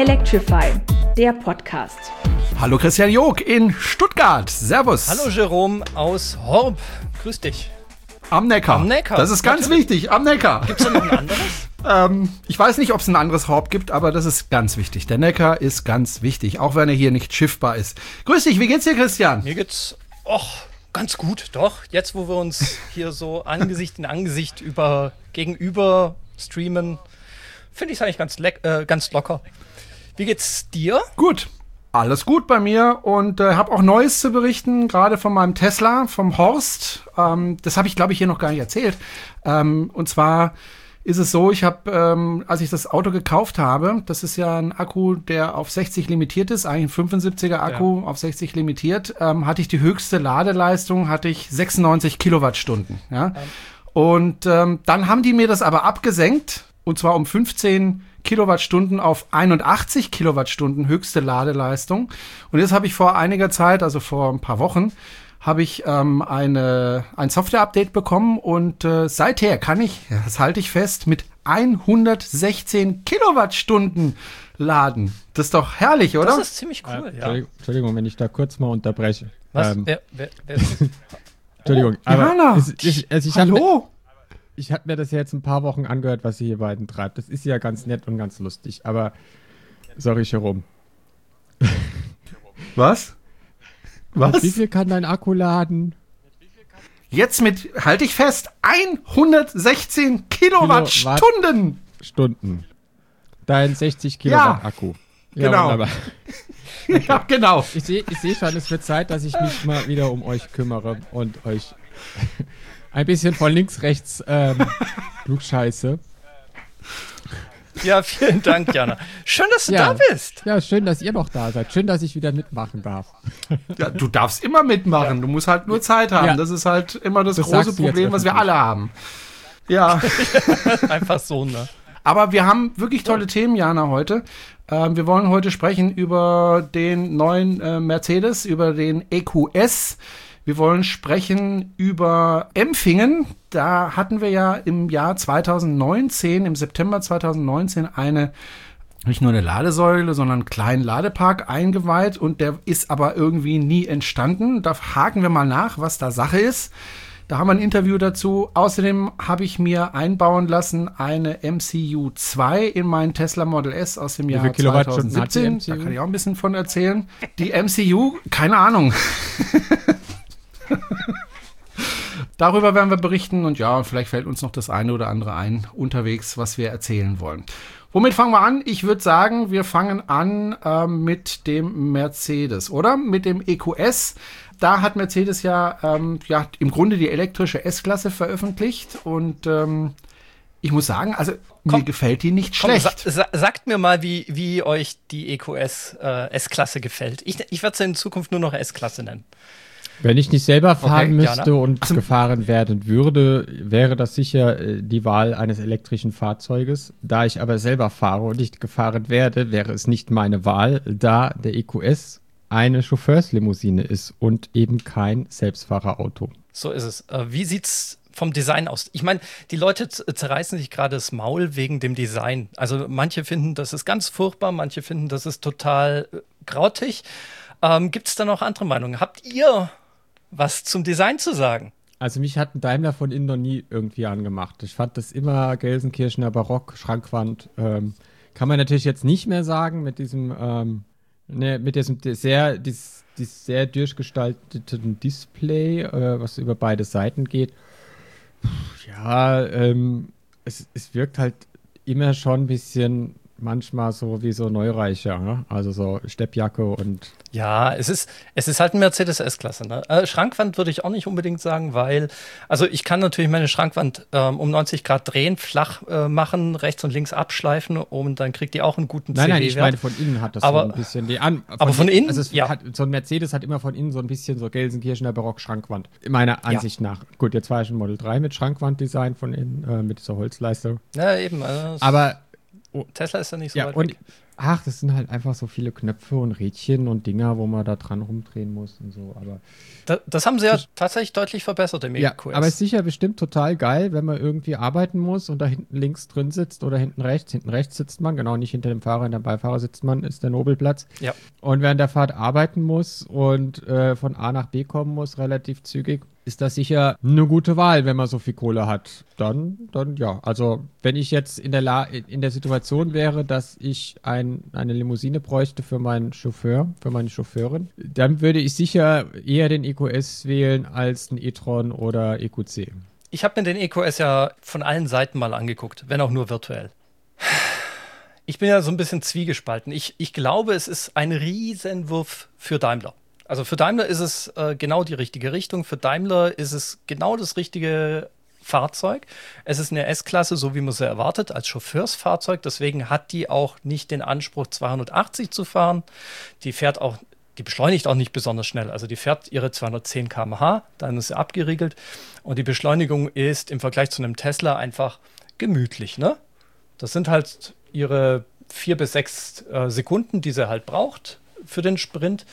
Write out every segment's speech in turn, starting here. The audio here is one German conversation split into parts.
Electrify, der Podcast. Hallo Christian Jog in Stuttgart. Servus. Hallo Jerome aus Horb. Grüß dich. Am Neckar. Am Neckar. Das ist ganz wichtig, am Neckar. Gibt's da noch ein anderes? Ich weiß nicht, ob es ein anderes Horb gibt, aber das ist ganz wichtig. Der Neckar ist ganz wichtig, auch wenn er hier nicht schiffbar ist. Grüß dich, wie geht's dir, Christian? Mir geht's ganz gut, doch. Jetzt, wo wir uns hier so Angesicht in Angesicht gegenüber streamen, finde ich es eigentlich ganz locker. Wie geht's dir? Gut. Alles gut bei mir und habe auch Neues zu berichten, gerade von meinem Tesla, vom Horst. Das habe ich, glaube ich, hier noch gar nicht erzählt. Und zwar ist es so, ich habe, als ich das Auto gekauft habe, das ist ja ein Akku, der auf 60 limitiert ist, eigentlich ein 75er Akku auf 60 limitiert, hatte ich die höchste Ladeleistung, hatte ich 96 Kilowattstunden. Ja? Und dann haben die mir das aber abgesenkt, und zwar um 15 Kilowattstunden auf 81 Kilowattstunden höchste Ladeleistung. Und jetzt habe ich vor einiger Zeit, also vor ein paar Wochen, habe ich ein Software-Update bekommen und seither kann ich, das halte ich fest, mit 116 Kilowattstunden laden. Das ist doch herrlich, oder? Das ist ziemlich cool, ja. Entschuldigung, wenn ich da kurz mal unterbreche. Was? Wer ist Entschuldigung, Jana, hallo? Ich habe mir das ja jetzt ein paar Wochen angehört, was ihr hier beiden treibt. Das ist ja ganz nett und ganz lustig, aber sorry, Jerome. Was? Mit wie viel kann dein Akku laden? Jetzt mit, halte ich fest, 116 Kilowattstunden. Stunden. Dein 60 Kilowatt Akku. Ja, genau. Wunderbar. Ja, genau. Ich seh schon, es wird Zeit, dass ich mich mal wieder um euch kümmere und euch ein bisschen von links, rechts klugscheiße. Ja, vielen Dank, Jana. Schön, dass du da bist. Ja, schön, dass ihr noch da seid. Schön, dass ich wieder mitmachen darf. Ja, du darfst immer mitmachen. Ja. Du musst halt nur Zeit haben. Ja. Das ist halt immer das große Problem, was wir alle haben. Ja. Einfach so, ne? Aber wir haben wirklich tolle Themen, Jana, heute. Wir wollen heute sprechen über den neuen Mercedes, über den EQS. Wir wollen sprechen über Empfingen. Da hatten wir ja im Jahr 2019, im September 2019, nicht nur eine Ladesäule, sondern einen kleinen Ladepark eingeweiht. Und der ist aber irgendwie nie entstanden. Da haken wir mal nach, was da Sache ist. Da haben wir ein Interview dazu. Außerdem habe ich mir einbauen lassen eine MCU2 in meinen Tesla Model S aus dem Jahr 2017. Da kann ich auch ein bisschen von erzählen. Die MCU, keine Ahnung. Darüber werden wir berichten und ja, vielleicht fällt uns noch das eine oder andere ein unterwegs, was wir erzählen wollen. Womit fangen wir an? Ich würde sagen, wir fangen an mit dem Mercedes, oder? Mit dem EQS. Da hat Mercedes ja im Grunde die elektrische S-Klasse veröffentlicht und ich muss sagen, also mir gefällt die nicht schlecht. Sagt mir mal, wie euch die EQS S-Klasse gefällt. Ich werde sie in Zukunft nur noch S-Klasse nennen. Wenn ich nicht selber fahren müsste und gefahren werden würde, wäre das sicher die Wahl eines elektrischen Fahrzeuges. Da ich aber selber fahre und nicht gefahren werde, wäre es nicht meine Wahl, da der EQS eine Chauffeurslimousine ist und eben kein Selbstfahrerauto. So ist es. Wie sieht's vom Design aus? Ich meine, die Leute zerreißen sich gerade das Maul wegen dem Design. Also manche finden, das ist ganz furchtbar, manche finden, das ist total grautig. Gibt es da noch andere Meinungen? Habt ihr was zum Design zu sagen? Also mich hat ein Daimler von innen noch nie irgendwie angemacht. Ich fand das immer Gelsenkirchener Barock, Schrankwand. Kann man natürlich jetzt nicht mehr sagen mit diesem sehr durchgestalteten Display, was über beide Seiten geht. Ja, es wirkt halt immer schon ein bisschen manchmal so wie so Neureicher, ne? Also so Steppjacke und... Ja, es ist halt ein Mercedes S-Klasse, ne? Schrankwand würde ich auch nicht unbedingt sagen, weil, also ich kann natürlich meine Schrankwand um 90 Grad drehen, flach machen, rechts und links abschleifen und dann kriegt die auch einen guten CW-Wert. Nein, ich meine, von innen hat das so ein bisschen... Aber von innen? Also so ein Mercedes hat immer von innen so ein bisschen so Gelsenkirchener Barock-Schrankwand, meiner Ansicht nach. Gut, jetzt war ich ein Model 3 mit Schrankwanddesign von innen, mit dieser Holzleiste. Ja, eben. Aber Tesla ist ja nicht so weit und weg. Ach, das sind halt einfach so viele Knöpfe und Rädchen und Dinger, wo man da dran rumdrehen muss und so. Aber das haben sie ja tatsächlich deutlich verbessert im EQS. Ja, aber ist sicher bestimmt total geil, wenn man irgendwie arbeiten muss und da hinten links drin sitzt oder hinten rechts. Hinten rechts sitzt man, genau, nicht hinter dem Fahrer, hinter dem Beifahrer sitzt man, ist der Nobelplatz. Ja. Und während der Fahrt arbeiten muss und von A nach B kommen muss, relativ zügig, ist das sicher eine gute Wahl, wenn man so viel Kohle hat. Dann ja. Also, wenn ich jetzt in der Situation wäre, dass ich eine Limousine bräuchte für meinen Chauffeur, für meine Chauffeurin, dann würde ich sicher eher den EQS wählen als den e-tron oder EQC. Ich habe mir den EQS ja von allen Seiten mal angeguckt, wenn auch nur virtuell. Ich bin ja so ein bisschen zwiegespalten. Ich glaube, es ist ein Riesenwurf für Daimler. Also für Daimler ist es genau die richtige Richtung. Für Daimler ist es genau das richtige Fahrzeug. Es ist eine S-Klasse, so wie man sie erwartet, als Chauffeursfahrzeug. Deswegen hat die auch nicht den Anspruch, 280 zu fahren. Die beschleunigt auch nicht besonders schnell. Also die fährt ihre 210 km/h, dann ist sie abgeriegelt. Und die Beschleunigung ist im Vergleich zu einem Tesla einfach gemütlich, ne? Das sind halt ihre 4 bis 6 Sekunden, die sie halt braucht für den Sprint.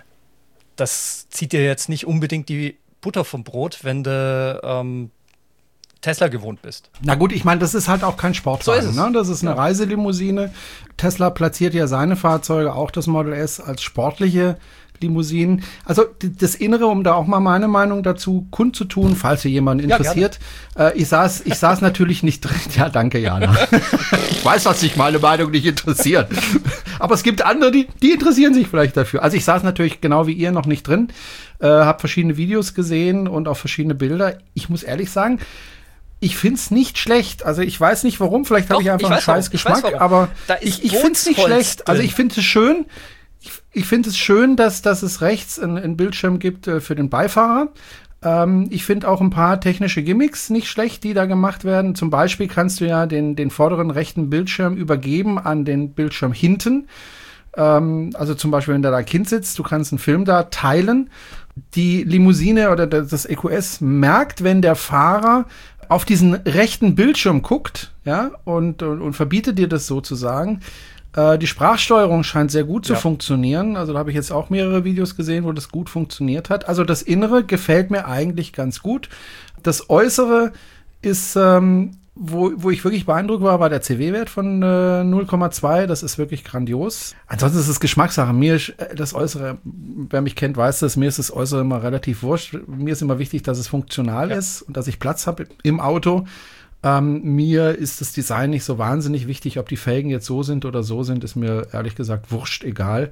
Das zieht dir jetzt nicht unbedingt die Butter vom Brot, wenn du Tesla gewohnt bist. Na gut, ich meine, das ist halt auch kein Sportwagen. So ist es. Ne? Das ist eine Reiselimousine. Tesla platziert ja seine Fahrzeuge, auch das Model S, als sportliche Limousinen. Also das Innere, um da auch mal meine Meinung dazu kundzutun, falls hier jemand interessiert. Ich saß natürlich nicht drin. Ja, danke, Jana. Ich weiß, dass sich meine Meinung nicht interessiert. Aber es gibt andere, die interessieren sich vielleicht dafür. Also ich saß natürlich genau wie ihr noch nicht drin, habe verschiedene Videos gesehen und auch verschiedene Bilder. Ich muss ehrlich sagen, ich find's nicht schlecht. Also ich weiß nicht warum, vielleicht habe ich einfach einen scheiß Geschmack, aber ich find's nicht schlecht. Also ich finde es schön. Ich finde es schön, dass es rechts einen Bildschirm gibt für den Beifahrer. Ich finde auch ein paar technische Gimmicks nicht schlecht, die da gemacht werden. Zum Beispiel kannst du ja den vorderen rechten Bildschirm übergeben an den Bildschirm hinten. Also zum Beispiel, wenn da Kind sitzt, du kannst einen Film da teilen. Die Limousine oder das EQS merkt, wenn der Fahrer auf diesen rechten Bildschirm guckt, ja, und verbietet dir das sozusagen. Die Sprachsteuerung scheint sehr gut zu funktionieren. Also da habe ich jetzt auch mehrere Videos gesehen, wo das gut funktioniert hat. Also das Innere gefällt mir eigentlich ganz gut. Das Äußere ist, wo ich wirklich beeindruckt war der CW-Wert von 0,2. Das ist wirklich grandios. Ansonsten ist es Geschmackssache. Mir ist das Äußere, wer mich kennt, weiß das, mir ist das Äußere immer relativ wurscht. Mir ist immer wichtig, dass es funktional ist und dass ich Platz habe im Auto. Mir ist das Design nicht so wahnsinnig wichtig, ob die Felgen jetzt so sind oder so sind, ist mir ehrlich gesagt wurscht egal.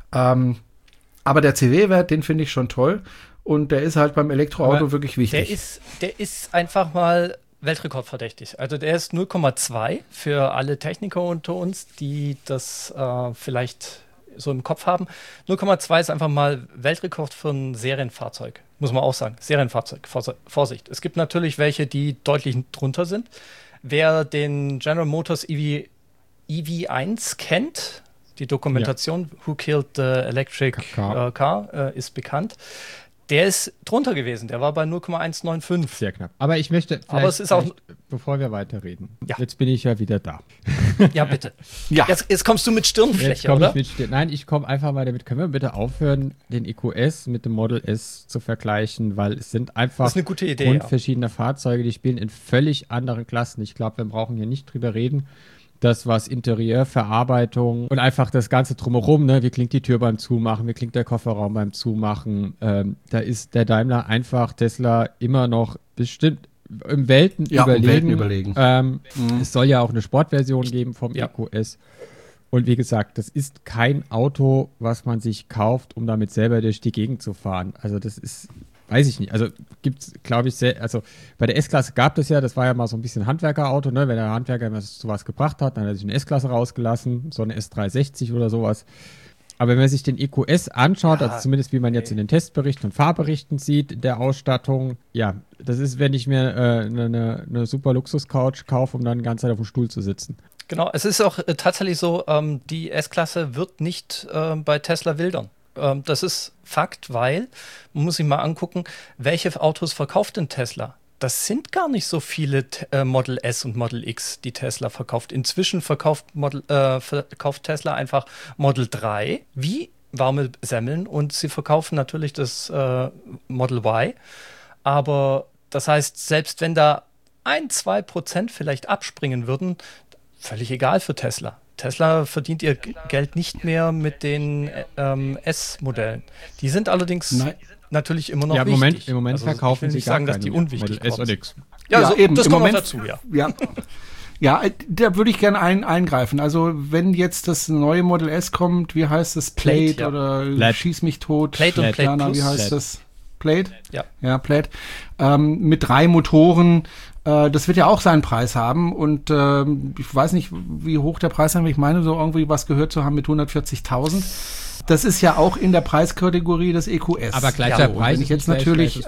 Aber der CW-Wert, den finde ich schon toll und der ist halt beim Elektroauto wirklich wichtig. Der ist einfach mal weltrekordverdächtig. Also der ist 0,2 für alle Techniker unter uns, die das vielleicht so im Kopf haben. 0,2 ist einfach mal Weltrekord für ein Serienfahrzeug. Muss man auch sagen. Serienfahrzeug. Vorsicht. Es gibt natürlich welche, die deutlich drunter sind. Wer den General Motors EV1 kennt, die Dokumentation Who Killed the Electric Car ist bekannt. Der ist drunter gewesen. Der war bei 0,195. Sehr knapp. Aber ich möchte bevor wir weiterreden. Ja. Jetzt bin ich ja wieder da. Ja, bitte. Ja. Jetzt kommst du mit Stirnfläche, oder? Nein, ich komme einfach mal damit. Können wir bitte aufhören, den EQS mit dem Model S zu vergleichen, weil es sind einfach grundverschiedene Fahrzeuge, die spielen in völlig anderen Klassen. Ich glaube, wir brauchen hier nicht drüber reden. Das, was Interieur, Verarbeitung und einfach das Ganze drumherum, ne? Wie klingt die Tür beim Zumachen, wie klingt der Kofferraum beim Zumachen, da ist der Daimler einfach Tesla immer noch bestimmt im Welten überlegen. Es soll ja auch eine Sportversion geben vom EQS. Und wie gesagt, das ist kein Auto, was man sich kauft, um damit selber durch die Gegend zu fahren. Also das ist, weiß ich nicht. Also gibt es, glaube ich, also bei der S-Klasse gab es ja, das war ja mal so ein bisschen Handwerkerauto, ne? Wenn der Handwerker immer sowas gebracht hat, dann hat er sich eine S-Klasse rausgelassen, so eine S360 oder sowas. Aber wenn man sich den EQS anschaut, also zumindest wie man jetzt in den Testberichten und Fahrberichten sieht, der Ausstattung, ja, das ist, wenn ich mir eine super Luxus-Couch kaufe, um dann die ganze Zeit auf dem Stuhl zu sitzen. Genau, es ist auch tatsächlich so, die S-Klasse wird nicht bei Tesla wildern. Das ist Fakt, weil man muss sich mal angucken, welche Autos verkauft denn Tesla? das sind gar nicht so viele Model S und Model X, die Tesla verkauft. Inzwischen verkauft Tesla einfach Model 3 wie warme Semmeln und sie verkaufen natürlich das Model Y. Aber das heißt, selbst wenn da 1-2% vielleicht abspringen würden, völlig egal für Tesla. Tesla verdient ihr Geld nicht mehr mit den S-Modellen. Die sind allerdings natürlich immer noch wichtig. Im Moment verkaufen sie gar nicht sagen, dass die unwichtig S und X. Ja, eben. Das kommt noch dazu, ja. Ja, da würde ich gerne eingreifen. Also wenn jetzt das neue Model S kommt, wie heißt das? Plate oder Plate. Schieß mich tot. Plate und Plate Plus. Wie heißt das? Plate? Ja, Plate. Mit 3 Motoren. Das wird ja auch seinen Preis haben. Und ich weiß nicht, wie hoch der Preis ist. Ich meine, so irgendwie was gehört zu haben mit 140.000. Das ist ja auch in der Preiskategorie des EQS. Aber gleicher Preis. Wenn ich jetzt natürlich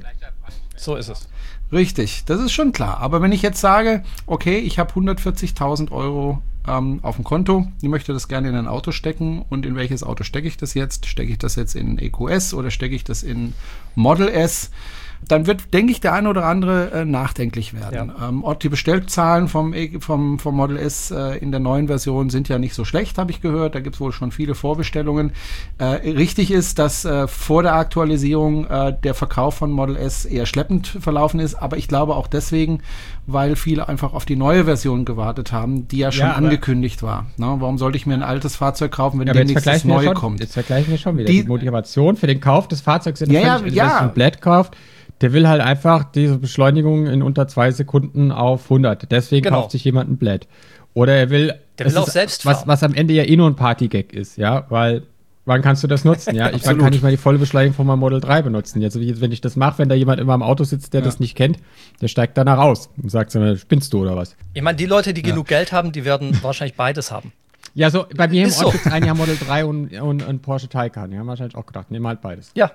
so ist es. Richtig, das ist schon klar. Aber wenn ich jetzt sage, okay, ich habe 140.000 Euro auf dem Konto, ich möchte das gerne in ein Auto stecken, und in welches Auto stecke ich das jetzt? Stecke ich das jetzt in EQS oder stecke ich das in Model S? Dann wird, denke ich, der eine oder andere nachdenklich werden. Ja. Die Bestellzahlen vom Model S in der neuen Version sind ja nicht so schlecht, habe ich gehört. Da gibt es wohl schon viele Vorbestellungen. Richtig ist, dass vor der Aktualisierung der Verkauf von Model S eher schleppend verlaufen ist, aber ich glaube auch deswegen, weil viele einfach auf die neue Version gewartet haben, die ja schon angekündigt war. Na, warum sollte ich mir ein altes Fahrzeug kaufen, wenn demnächst das neue kommt? Jetzt vergleichen wir schon wieder. Die Motivation für den Kauf des Fahrzeugs, wenn ein Blatt kauft, der will halt einfach diese Beschleunigung in unter 2 Sekunden auf 100. Deswegen kauft sich jemand ein Blatt. Oder er will, auch selbst fahren. Was am Ende ja nur ein Partygag ist, ja, weil wann kannst du das nutzen, ja? Ich kann nicht mal die volle Beschleunigung von meinem Model 3 benutzen. Jetzt, wenn ich das mache, wenn da jemand immer im Auto sitzt, der das nicht kennt, der steigt danach raus und sagt, spinnst du oder was? Ich meine, die Leute, die genug Geld haben, die werden wahrscheinlich beides haben. Ja, so bei mir im Ort gibt es ein Jahr Model 3 und Porsche Taycan. Die haben wahrscheinlich auch gedacht, nehmen halt beides. Ja.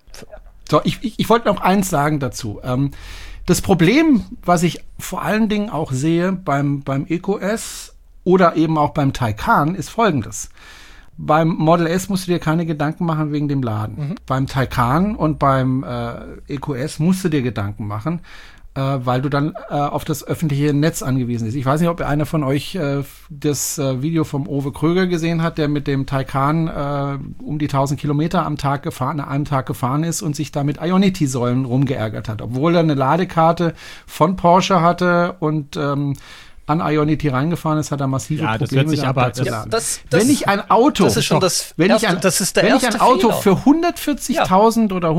So, ich wollte noch eins sagen dazu. Das Problem, was ich vor allen Dingen auch sehe beim EQS oder eben auch beim Taycan, ist folgendes. Beim Model S musst du dir keine Gedanken machen wegen dem Laden. Beim Taycan und beim EQS musst du dir Gedanken machen, weil du dann auf das öffentliche Netz angewiesen bist. Ich weiß nicht, ob einer von euch das Video vom Owe Kröger gesehen hat, der mit dem Taycan um die 1000 Kilometer an einem Tag gefahren ist und sich da mit Ionity-Säulen rumgeärgert hat. Obwohl er eine Ladekarte von Porsche hatte und an Ionity reingefahren ist, hat er massive Probleme. Das wird sich aber wenn ich ein Auto, das ist schon wenn ich ein Auto für 140.000 oder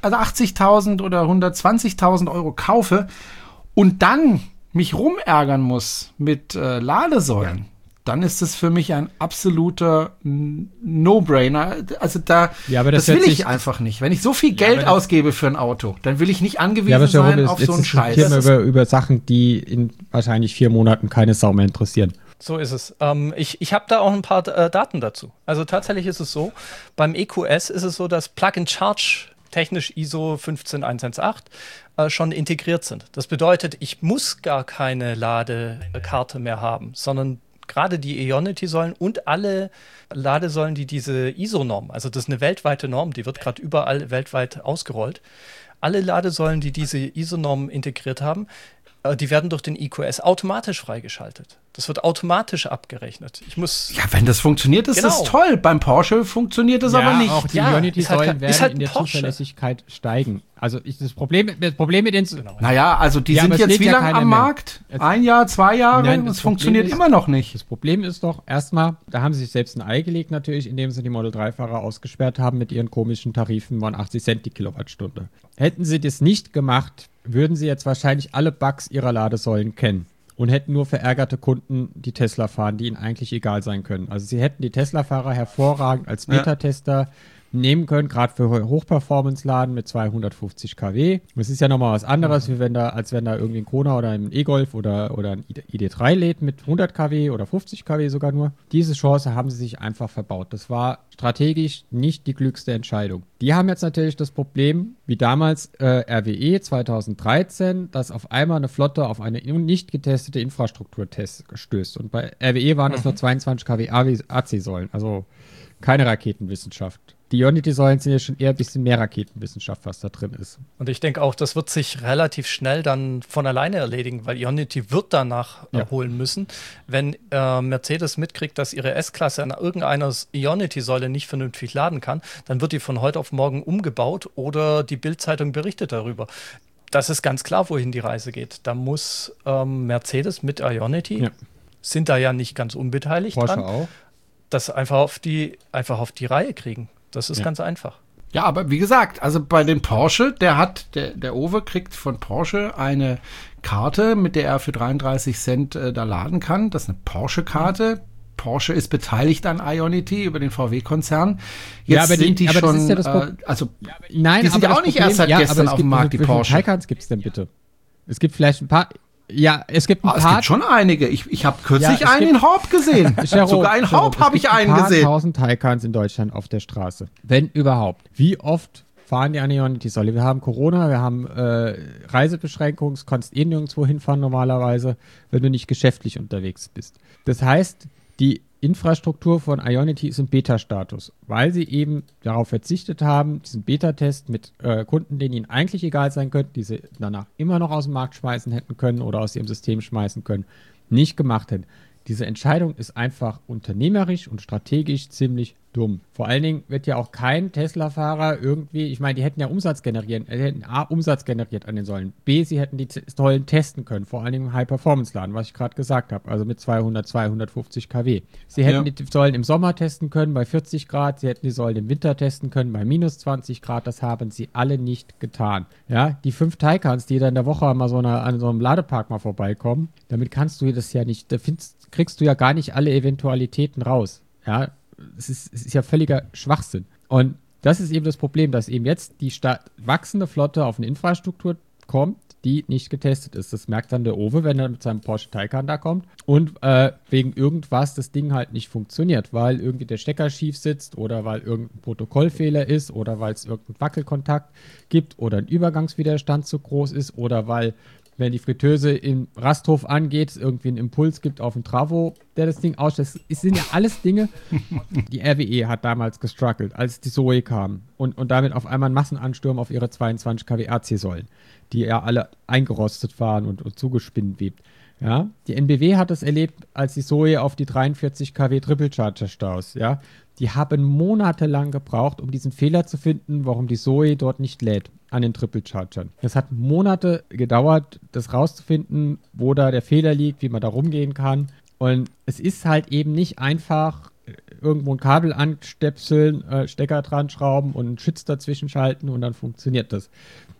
180.000 oder 120.000 Euro kaufe und dann mich rumärgern muss mit Ladesäulen, dann ist das für mich ein absoluter No-Brainer. Also das will ich einfach nicht. Wenn ich so viel Geld ausgebe für ein Auto, dann will ich nicht angewiesen sein auf so einen Scheiß. Über Sachen, die in wahrscheinlich 4 Monaten keine Sau mehr interessieren. So ist es. Ich habe da auch ein paar Daten dazu. Also tatsächlich ist es so, beim EQS ist es so, dass Plug-and-Charge technisch ISO 15118 schon integriert sind. Das bedeutet, ich muss gar keine Ladekarte mehr haben, sondern gerade die Ionity-Säulen und alle Ladesäulen, die diese ISO-Norm, also das ist eine weltweite Norm, die wird gerade überall weltweit ausgerollt. Alle Ladesäulen, die diese ISO-Norm integriert haben, die werden durch den EQS automatisch freigeschaltet. Das wird automatisch abgerechnet. Wenn das funktioniert, ist das toll. Beim Porsche funktioniert das aber nicht. Auch die Ionity-Säulen werden in der Zuverlässigkeit steigen. Also das Problem mit den... Naja, also die sind jetzt wie lange am Markt? 1 Jahr, 2 Jahre? Nein, das funktioniert immer noch nicht. Das Problem ist doch erstmal, da haben sie sich selbst ein Ei gelegt natürlich, indem sie die Model 3-Fahrer ausgesperrt haben mit ihren komischen Tarifen von 80 Cent die Kilowattstunde. Hätten sie das nicht gemacht, würden sie jetzt wahrscheinlich alle Bugs ihrer Ladesäulen kennen und hätten nur verärgerte Kunden, die Tesla fahren, die ihnen eigentlich egal sein können. Also sie hätten die Tesla-Fahrer hervorragend als Beta-Tester nehmen können, gerade für Hochperformance-Laden mit 250 kW. Das ist ja nochmal was anderes, als wenn da irgendwie ein Kona oder ein E-Golf oder ein ID3 lädt mit 100 kW oder 50 kW sogar nur. Diese Chance haben sie sich einfach verbaut. Das war strategisch nicht die klügste Entscheidung. Die haben jetzt natürlich das Problem, wie damals RWE 2013, dass auf einmal eine Flotte auf eine nicht getestete Infrastruktur stößt. Und bei RWE waren das nur 22 kW AC-Säulen, also keine Raketenwissenschaft. die Ionity-Säulen sind ja schon eher ein bisschen mehr Raketenwissenschaft, was da drin ist. Und ich denke auch, das wird sich relativ schnell dann von alleine erledigen, weil Ionity wird danach holen müssen. Wenn Mercedes mitkriegt, dass ihre S-Klasse an irgendeiner Ionity-Säule nicht vernünftig laden kann, dann wird die von heute auf morgen umgebaut oder die Bild-Zeitung berichtet darüber. Das ist ganz klar, wohin die Reise geht. Da muss Mercedes mit Ionity, sind da ja nicht ganz unbeteiligt Porsche dran, auch. das einfach auf die Reihe kriegen. Das ist ganz einfach. Ja, aber wie gesagt, also bei den Porsche, der Owe kriegt von Porsche eine Karte, mit der er für 33 Cent da laden kann. Das ist eine Porsche-Karte. Porsche ist beteiligt an Ionity über den VW-Konzern. Jetzt aber sind die aber schon, das ist ja das die sind ja auch nicht erst seit gestern auf dem Markt, die Porsche. Wie viele Taycans gibt es denn bitte? Es gibt vielleicht ein paar. Ja, es gibt ein paar. Es gibt schon einige. Ich habe kürzlich einen in Horb gesehen. Sogar in Horb habe ich einen gesehen. Es gibt 1000 Taycans in Deutschland auf der Straße. Wenn überhaupt. Wie oft fahren die an die Ionity-Säule? Wir haben Corona, wir haben Reisebeschränkungen, du kannst nirgendwo hinfahren normalerweise, wenn du nicht geschäftlich unterwegs bist. Das heißt, die Infrastruktur von Ionity ist im Beta-Status, weil sie eben darauf verzichtet haben, diesen Beta-Test mit Kunden, denen ihnen eigentlich egal sein könnten, die sie danach immer noch aus dem Markt schmeißen hätten können oder aus ihrem System schmeißen können, nicht gemacht hätten. Diese Entscheidung ist einfach unternehmerisch und strategisch ziemlich dumm. Vor allen Dingen wird ja auch kein Tesla-Fahrer irgendwie, ich meine, die hätten ja Umsatz generiert, Umsatz generiert an den Säulen. B, sie hätten die Säulen testen können, vor allen Dingen im High-Performance-Laden, was ich gerade gesagt habe, also mit 250 kW. Sie hätten die Säulen im Sommer testen können bei 40 Grad, sie hätten die Säulen im Winter testen können bei minus 20 Grad, das haben sie alle nicht getan. Ja, die 5 Taycans, die da in der Woche mal an so einem Ladepark mal vorbeikommen, damit kannst du das ja nicht, kriegst du ja gar nicht alle Eventualitäten raus. Ja, es ist ja völliger Schwachsinn. Und das ist eben das Problem, dass eben jetzt die wachsende Flotte auf eine Infrastruktur kommt, die nicht getestet ist. Das merkt dann der Owe, wenn er mit seinem Porsche Taycan da kommt und wegen irgendwas das Ding halt nicht funktioniert, weil irgendwie der Stecker schief sitzt oder weil irgendein Protokollfehler ist oder weil es irgendeinen Wackelkontakt gibt oder ein Übergangswiderstand zu groß ist oder weil, wenn die Fritteuse im Rasthof angeht, es irgendwie einen Impuls gibt auf den Travo, der das Ding ausstellt. Es sind ja alles Dinge. Die RWE hat damals gestruggelt, als die Zoe kam und damit auf einmal ein Massenansturm auf ihre 22 kW AC-Säulen, die ja alle eingerostet waren und zugespinnwebt. Ja, die NBW hat es erlebt, als die Zoe auf die 43 kW Triple-Charger staus. Ja, die haben monatelang gebraucht, um diesen Fehler zu finden, warum die Zoe dort nicht lädt an den Triple-Chargern. Es hat Monate gedauert, das rauszufinden, wo da der Fehler liegt, wie man da rumgehen kann. Und es ist halt eben nicht einfach irgendwo ein Kabel anstöpseln, Stecker dran schrauben und einen Schütz dazwischen schalten und dann funktioniert das.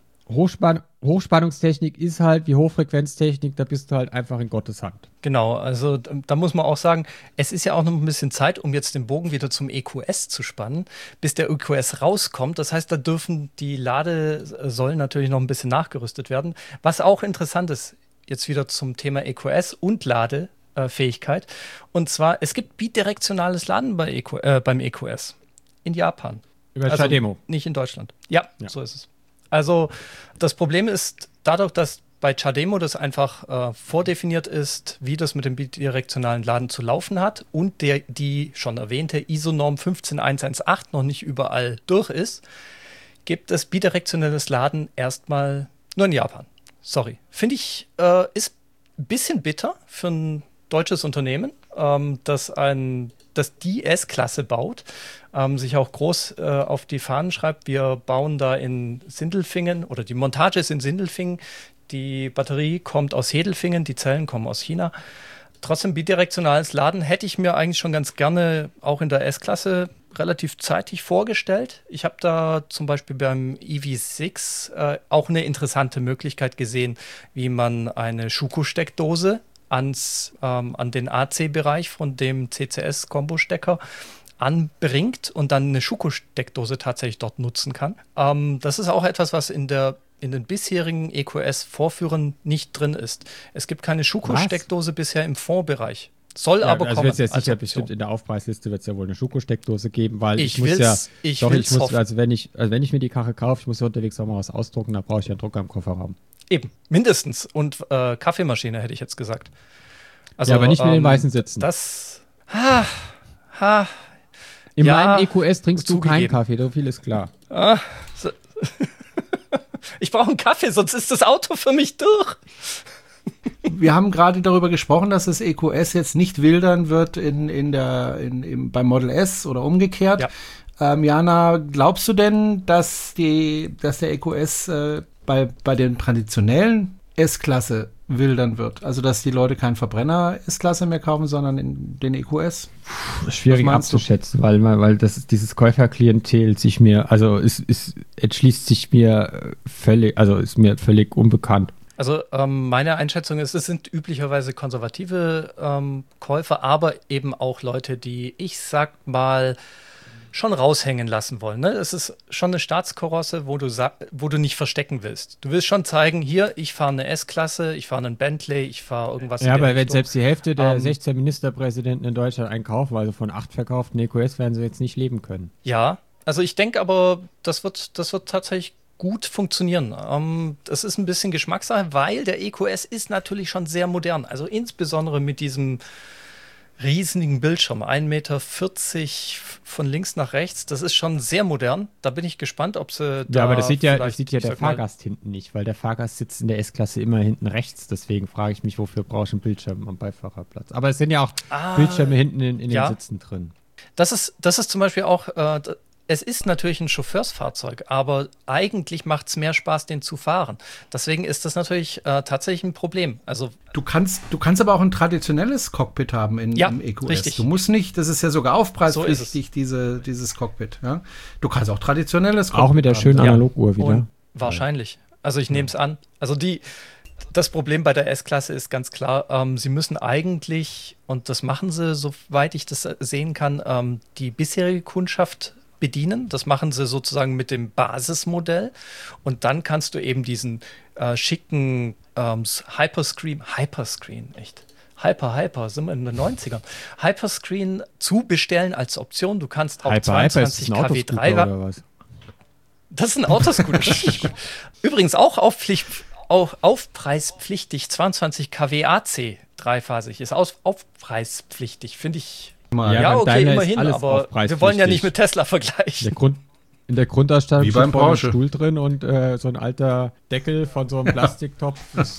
Hochspannungstechnik ist halt wie Hochfrequenztechnik, da bist du halt einfach in Gottes Hand. Genau, also da muss man auch sagen, es ist ja auch noch ein bisschen Zeit, um jetzt den Bogen wieder zum EQS zu spannen, bis der EQS rauskommt. Das heißt, da dürfen die Ladesäulen natürlich noch ein bisschen nachgerüstet werden. Was auch interessant ist, jetzt wieder zum Thema EQS und Ladefähigkeit. Und zwar, es gibt bidirektionales Laden beim EQS in Japan. Über CHAdeMO. Nicht in Deutschland. Ja, so ist es. Also das Problem ist dadurch, dass bei CHAdeMO das einfach vordefiniert ist, wie das mit dem bidirektionalen Laden zu laufen hat und die schon erwähnte ISO-Norm 15118 noch nicht überall durch ist, gibt es bidirektionelles Laden erstmal nur in Japan. Sorry. Finde ich, ist ein bisschen bitter für ein deutsches Unternehmen, das die S-Klasse baut, sich auch groß auf die Fahnen schreibt, wir bauen da in Sindelfingen oder die Montage ist in Sindelfingen, die Batterie kommt aus Hedelfingen, die Zellen kommen aus China. Trotzdem bidirektionales Laden hätte ich mir eigentlich schon ganz gerne auch in der S-Klasse relativ zeitig vorgestellt. Ich habe da zum Beispiel beim EV6 auch eine interessante Möglichkeit gesehen, wie man eine Schuko-Steckdose an den AC-Bereich von dem CCS-Kombo-Stecker anbringt und dann eine Schuko-Steckdose tatsächlich dort nutzen kann. Das ist auch etwas, was in den bisherigen EQS-Vorführern nicht drin ist. Es gibt keine Schuko-Steckdose bisher im Fondbereich. Soll aber kommen. Also wird es ja bestimmt in der Aufpreisliste wird es ja wohl eine Schuko-Steckdose geben, weil ich muss wenn ich mir die Karre kaufe, ich muss ja unterwegs auch mal was ausdrucken, da brauche ich ja einen Drucker im Kofferraum. Eben, mindestens. Und Kaffeemaschine hätte ich jetzt gesagt. Also, ja, aber nicht mit den weißen Sitzen. In meinem EQS trinkst du keinen Kaffee, so viel ist klar. Ich brauche einen Kaffee, sonst ist das Auto für mich durch. Wir haben gerade darüber gesprochen, dass das EQS jetzt nicht wildern wird beim Model S oder umgekehrt. Ja. Jana, glaubst du denn, dass der EQS bei den traditionellen S-Klasse wildern wird? Also, dass die Leute keinen Verbrenner S-Klasse mehr kaufen, sondern den EQS? Schwierig abzuschätzen, weil dieses Käuferklientel entschließt sich mir völlig, also ist mir völlig unbekannt. Also meine Einschätzung ist, es sind üblicherweise konservative Käufer, aber eben auch Leute, die, ich sag mal, schon raushängen lassen wollen. Ne? Es ist schon eine Staatskarosse, wo du nicht verstecken willst. Du willst schon zeigen, hier, ich fahre eine S-Klasse, ich fahre einen Bentley, ich fahre irgendwas. Ja, aber wenn selbst die Hälfte der 16 Ministerpräsidenten in Deutschland einkaufen, also von 8 verkauften EQS, werden sie jetzt nicht leben können. Ja, also ich denke aber, das wird tatsächlich gut funktionieren. Das ist ein bisschen Geschmackssache, weil der EQS ist natürlich schon sehr modern. Also insbesondere mit diesem riesigen Bildschirm, 1,40 Meter von links nach rechts, das ist schon sehr modern. Da bin ich gespannt, ob sie da. Ja, aber das sieht ja der Fahrgast hinten nicht, weil der Fahrgast sitzt in der S-Klasse immer hinten rechts. Deswegen frage ich mich, wofür brauche ich einen Bildschirm am Beifahrerplatz? Aber es sind ja auch Bildschirme hinten in den Sitzen drin. Das ist zum Beispiel auch. Es ist natürlich ein Chauffeursfahrzeug, aber eigentlich macht es mehr Spaß, den zu fahren. Deswegen ist das natürlich tatsächlich ein Problem. Also Du kannst aber auch ein traditionelles Cockpit haben im EQS. Richtig. Du musst nicht, das ist ja sogar aufpreispflichtig, dieses Cockpit. Ja? Du kannst auch traditionelles Cockpit haben. Auch mit der schönen Analoguhr wieder. Und wahrscheinlich. Also ich nehme es an. Also das Problem bei der S-Klasse ist ganz klar, sie müssen eigentlich, und das machen sie, soweit ich das sehen kann, die bisherige Kundschaft bedienen. Das machen sie sozusagen mit dem Basismodell. Und dann kannst du eben diesen schicken Hyperscreen, echt. Hyper, sind wir in den 90ern. Hyperscreen zu bestellen als Option. Du kannst auch 22 kW 3 Watt. Was? Das ist ein Autoscooter. Übrigens auch aufpreispflichtig. 22 kW AC dreiphasig ist aufpreispflichtig, finde ich. Ja, okay, immerhin, aber wir wollen ja nicht mit Tesla vergleichen. In der Grundausstattung ist ein Stuhl drin und so ein alter Deckel von so einem Plastiktopf.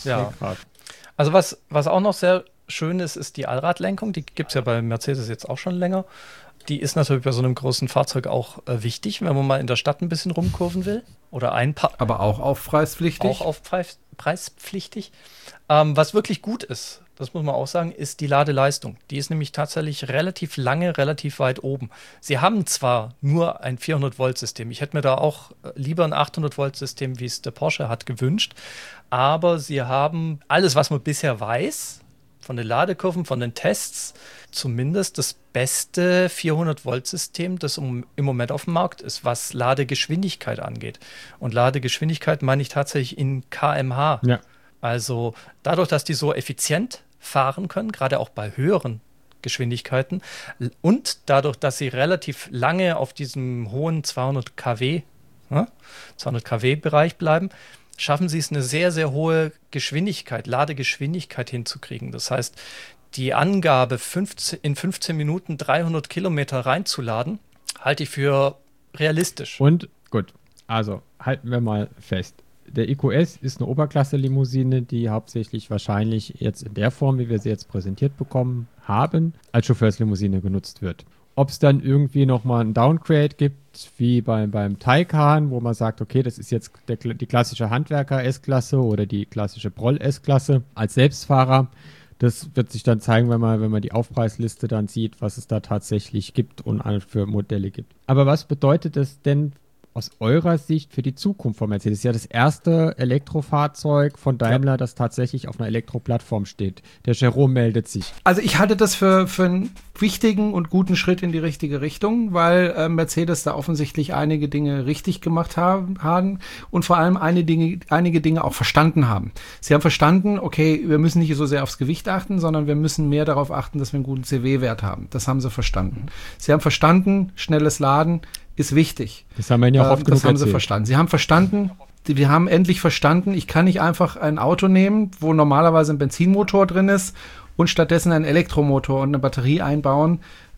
Also was auch noch sehr schön ist die Allradlenkung. Die gibt es ja bei Mercedes jetzt auch schon länger. Die ist natürlich bei so einem großen Fahrzeug auch wichtig, wenn man mal in der Stadt ein bisschen rumkurven will. Oder aber auch aufpreispflichtig. Auch aufpreispflichtig. Was wirklich gut ist, das muss man auch sagen, ist die Ladeleistung. Die ist nämlich tatsächlich relativ lange, relativ weit oben. Sie haben zwar nur ein 400-Volt-System. Ich hätte mir da auch lieber ein 800-Volt-System, wie es der Porsche hat, gewünscht. Aber sie haben alles, was man bisher weiß, von den Ladekurven, von den Tests, zumindest das beste 400-Volt-System, das im Moment auf dem Markt ist, was Ladegeschwindigkeit angeht. Und Ladegeschwindigkeit meine ich tatsächlich in km/h. Ja. Also dadurch, dass die so effizient fahren können, gerade auch bei höheren Geschwindigkeiten und dadurch, dass sie relativ lange auf diesem hohen 200 kW-Bereich bleiben, schaffen sie es, eine sehr, sehr hohe Ladegeschwindigkeit hinzukriegen. Das heißt, die Angabe, in 15 Minuten 300 Kilometer reinzuladen, halte ich für realistisch. Und gut, also halten wir mal fest. Der EQS ist eine Oberklasse-Limousine, die hauptsächlich wahrscheinlich jetzt in der Form, wie wir sie jetzt präsentiert bekommen haben, als Chauffeurslimousine genutzt wird. Ob es dann irgendwie nochmal ein Downgrade gibt, wie beim Taycan, wo man sagt, okay, das ist jetzt die klassische Handwerker-S-Klasse oder die klassische Proll-S-Klasse als Selbstfahrer. Das wird sich dann zeigen, wenn man die Aufpreisliste dann sieht, was es da tatsächlich gibt und für Modelle gibt. Aber was bedeutet das denn aus eurer Sicht für die Zukunft von Mercedes? Das ist ja das erste Elektrofahrzeug von Daimler, das tatsächlich auf einer Elektroplattform steht. Der Jerome meldet sich. Also ich halte das für einen wichtigen und guten Schritt in die richtige Richtung, weil Mercedes da offensichtlich einige Dinge richtig gemacht haben und vor allem einige Dinge auch verstanden haben. Sie haben verstanden, okay, wir müssen nicht so sehr aufs Gewicht achten, sondern wir müssen mehr darauf achten, dass wir einen guten CW-Wert haben. Das haben sie verstanden. Sie haben verstanden, schnelles Laden ist wichtig. Das haben wir ja auch oft genug Das haben sie verstanden. Wir haben endlich verstanden, ich kann nicht einfach ein Auto nehmen, wo normalerweise ein Benzinmotor drin ist und stattdessen einen Elektromotor und eine Batterie einbauen.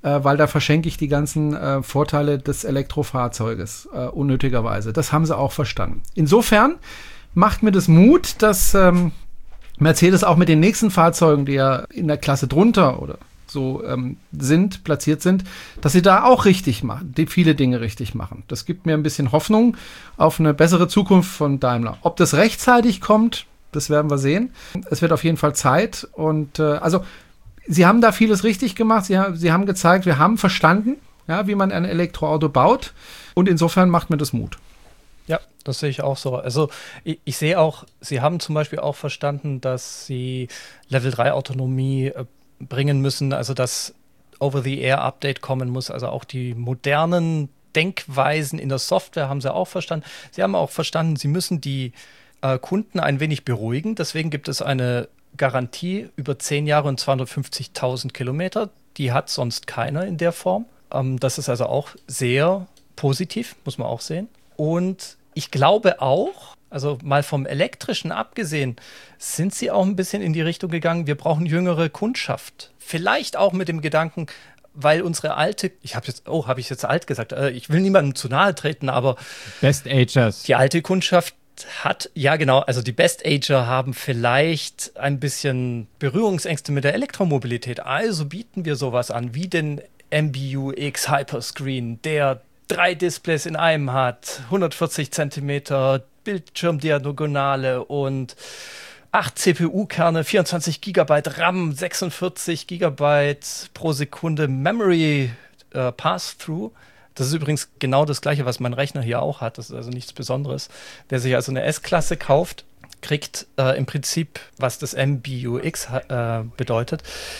weil da verschenke ich die ganzen Vorteile des Elektrofahrzeuges unnötigerweise. Das haben sie auch verstanden. Insofern macht mir das Mut, dass Mercedes auch mit den nächsten Fahrzeugen, die ja in der Klasse drunter oder so platziert sind, dass sie da auch richtig machen, die viele Dinge richtig machen. Das gibt mir ein bisschen Hoffnung auf eine bessere Zukunft von Daimler. Ob das rechtzeitig kommt, das werden wir sehen. Es wird auf jeden Fall Zeit und also sie haben da vieles richtig gemacht. Sie haben gezeigt, wir haben verstanden, ja, wie man ein Elektroauto baut und insofern macht mir das Mut. Ja, das sehe ich auch so. Also ich sehe auch, sie haben zum Beispiel auch verstanden, dass sie Level 3 Autonomie bringen müssen, also dass Over-the-Air-Update kommen muss, also auch die modernen Denkweisen in der Software haben sie auch verstanden. Sie haben auch verstanden, sie müssen die Kunden ein wenig beruhigen, deswegen gibt es eine Garantie über 10 Jahre und 250.000 Kilometer, die hat sonst keiner in der Form. Das ist also auch sehr positiv, muss man auch sehen. Und ich glaube auch, also mal vom Elektrischen abgesehen, sind sie auch ein bisschen in die Richtung gegangen, wir brauchen jüngere Kundschaft. Vielleicht auch mit dem Gedanken, weil unsere alte, habe ich jetzt alt gesagt, ich will niemandem zu nahe treten, aber Best Agers. Die alte Kundschaft hat, ja genau, also die Best Ager haben vielleicht ein bisschen Berührungsängste mit der Elektromobilität. Also bieten wir sowas an, wie den MBUX Hyperscreen, der 3 Displays in einem hat, 140 Zentimeter Bildschirmdiagonale und 8 CPU-Kerne, 24 GB RAM, 46 GB pro Sekunde Memory Pass-Through. Das ist übrigens genau das Gleiche, was mein Rechner hier auch hat. Das ist also nichts Besonderes. Wer sich also eine S-Klasse kauft, kriegt im Prinzip, was das MBUX bedeutet,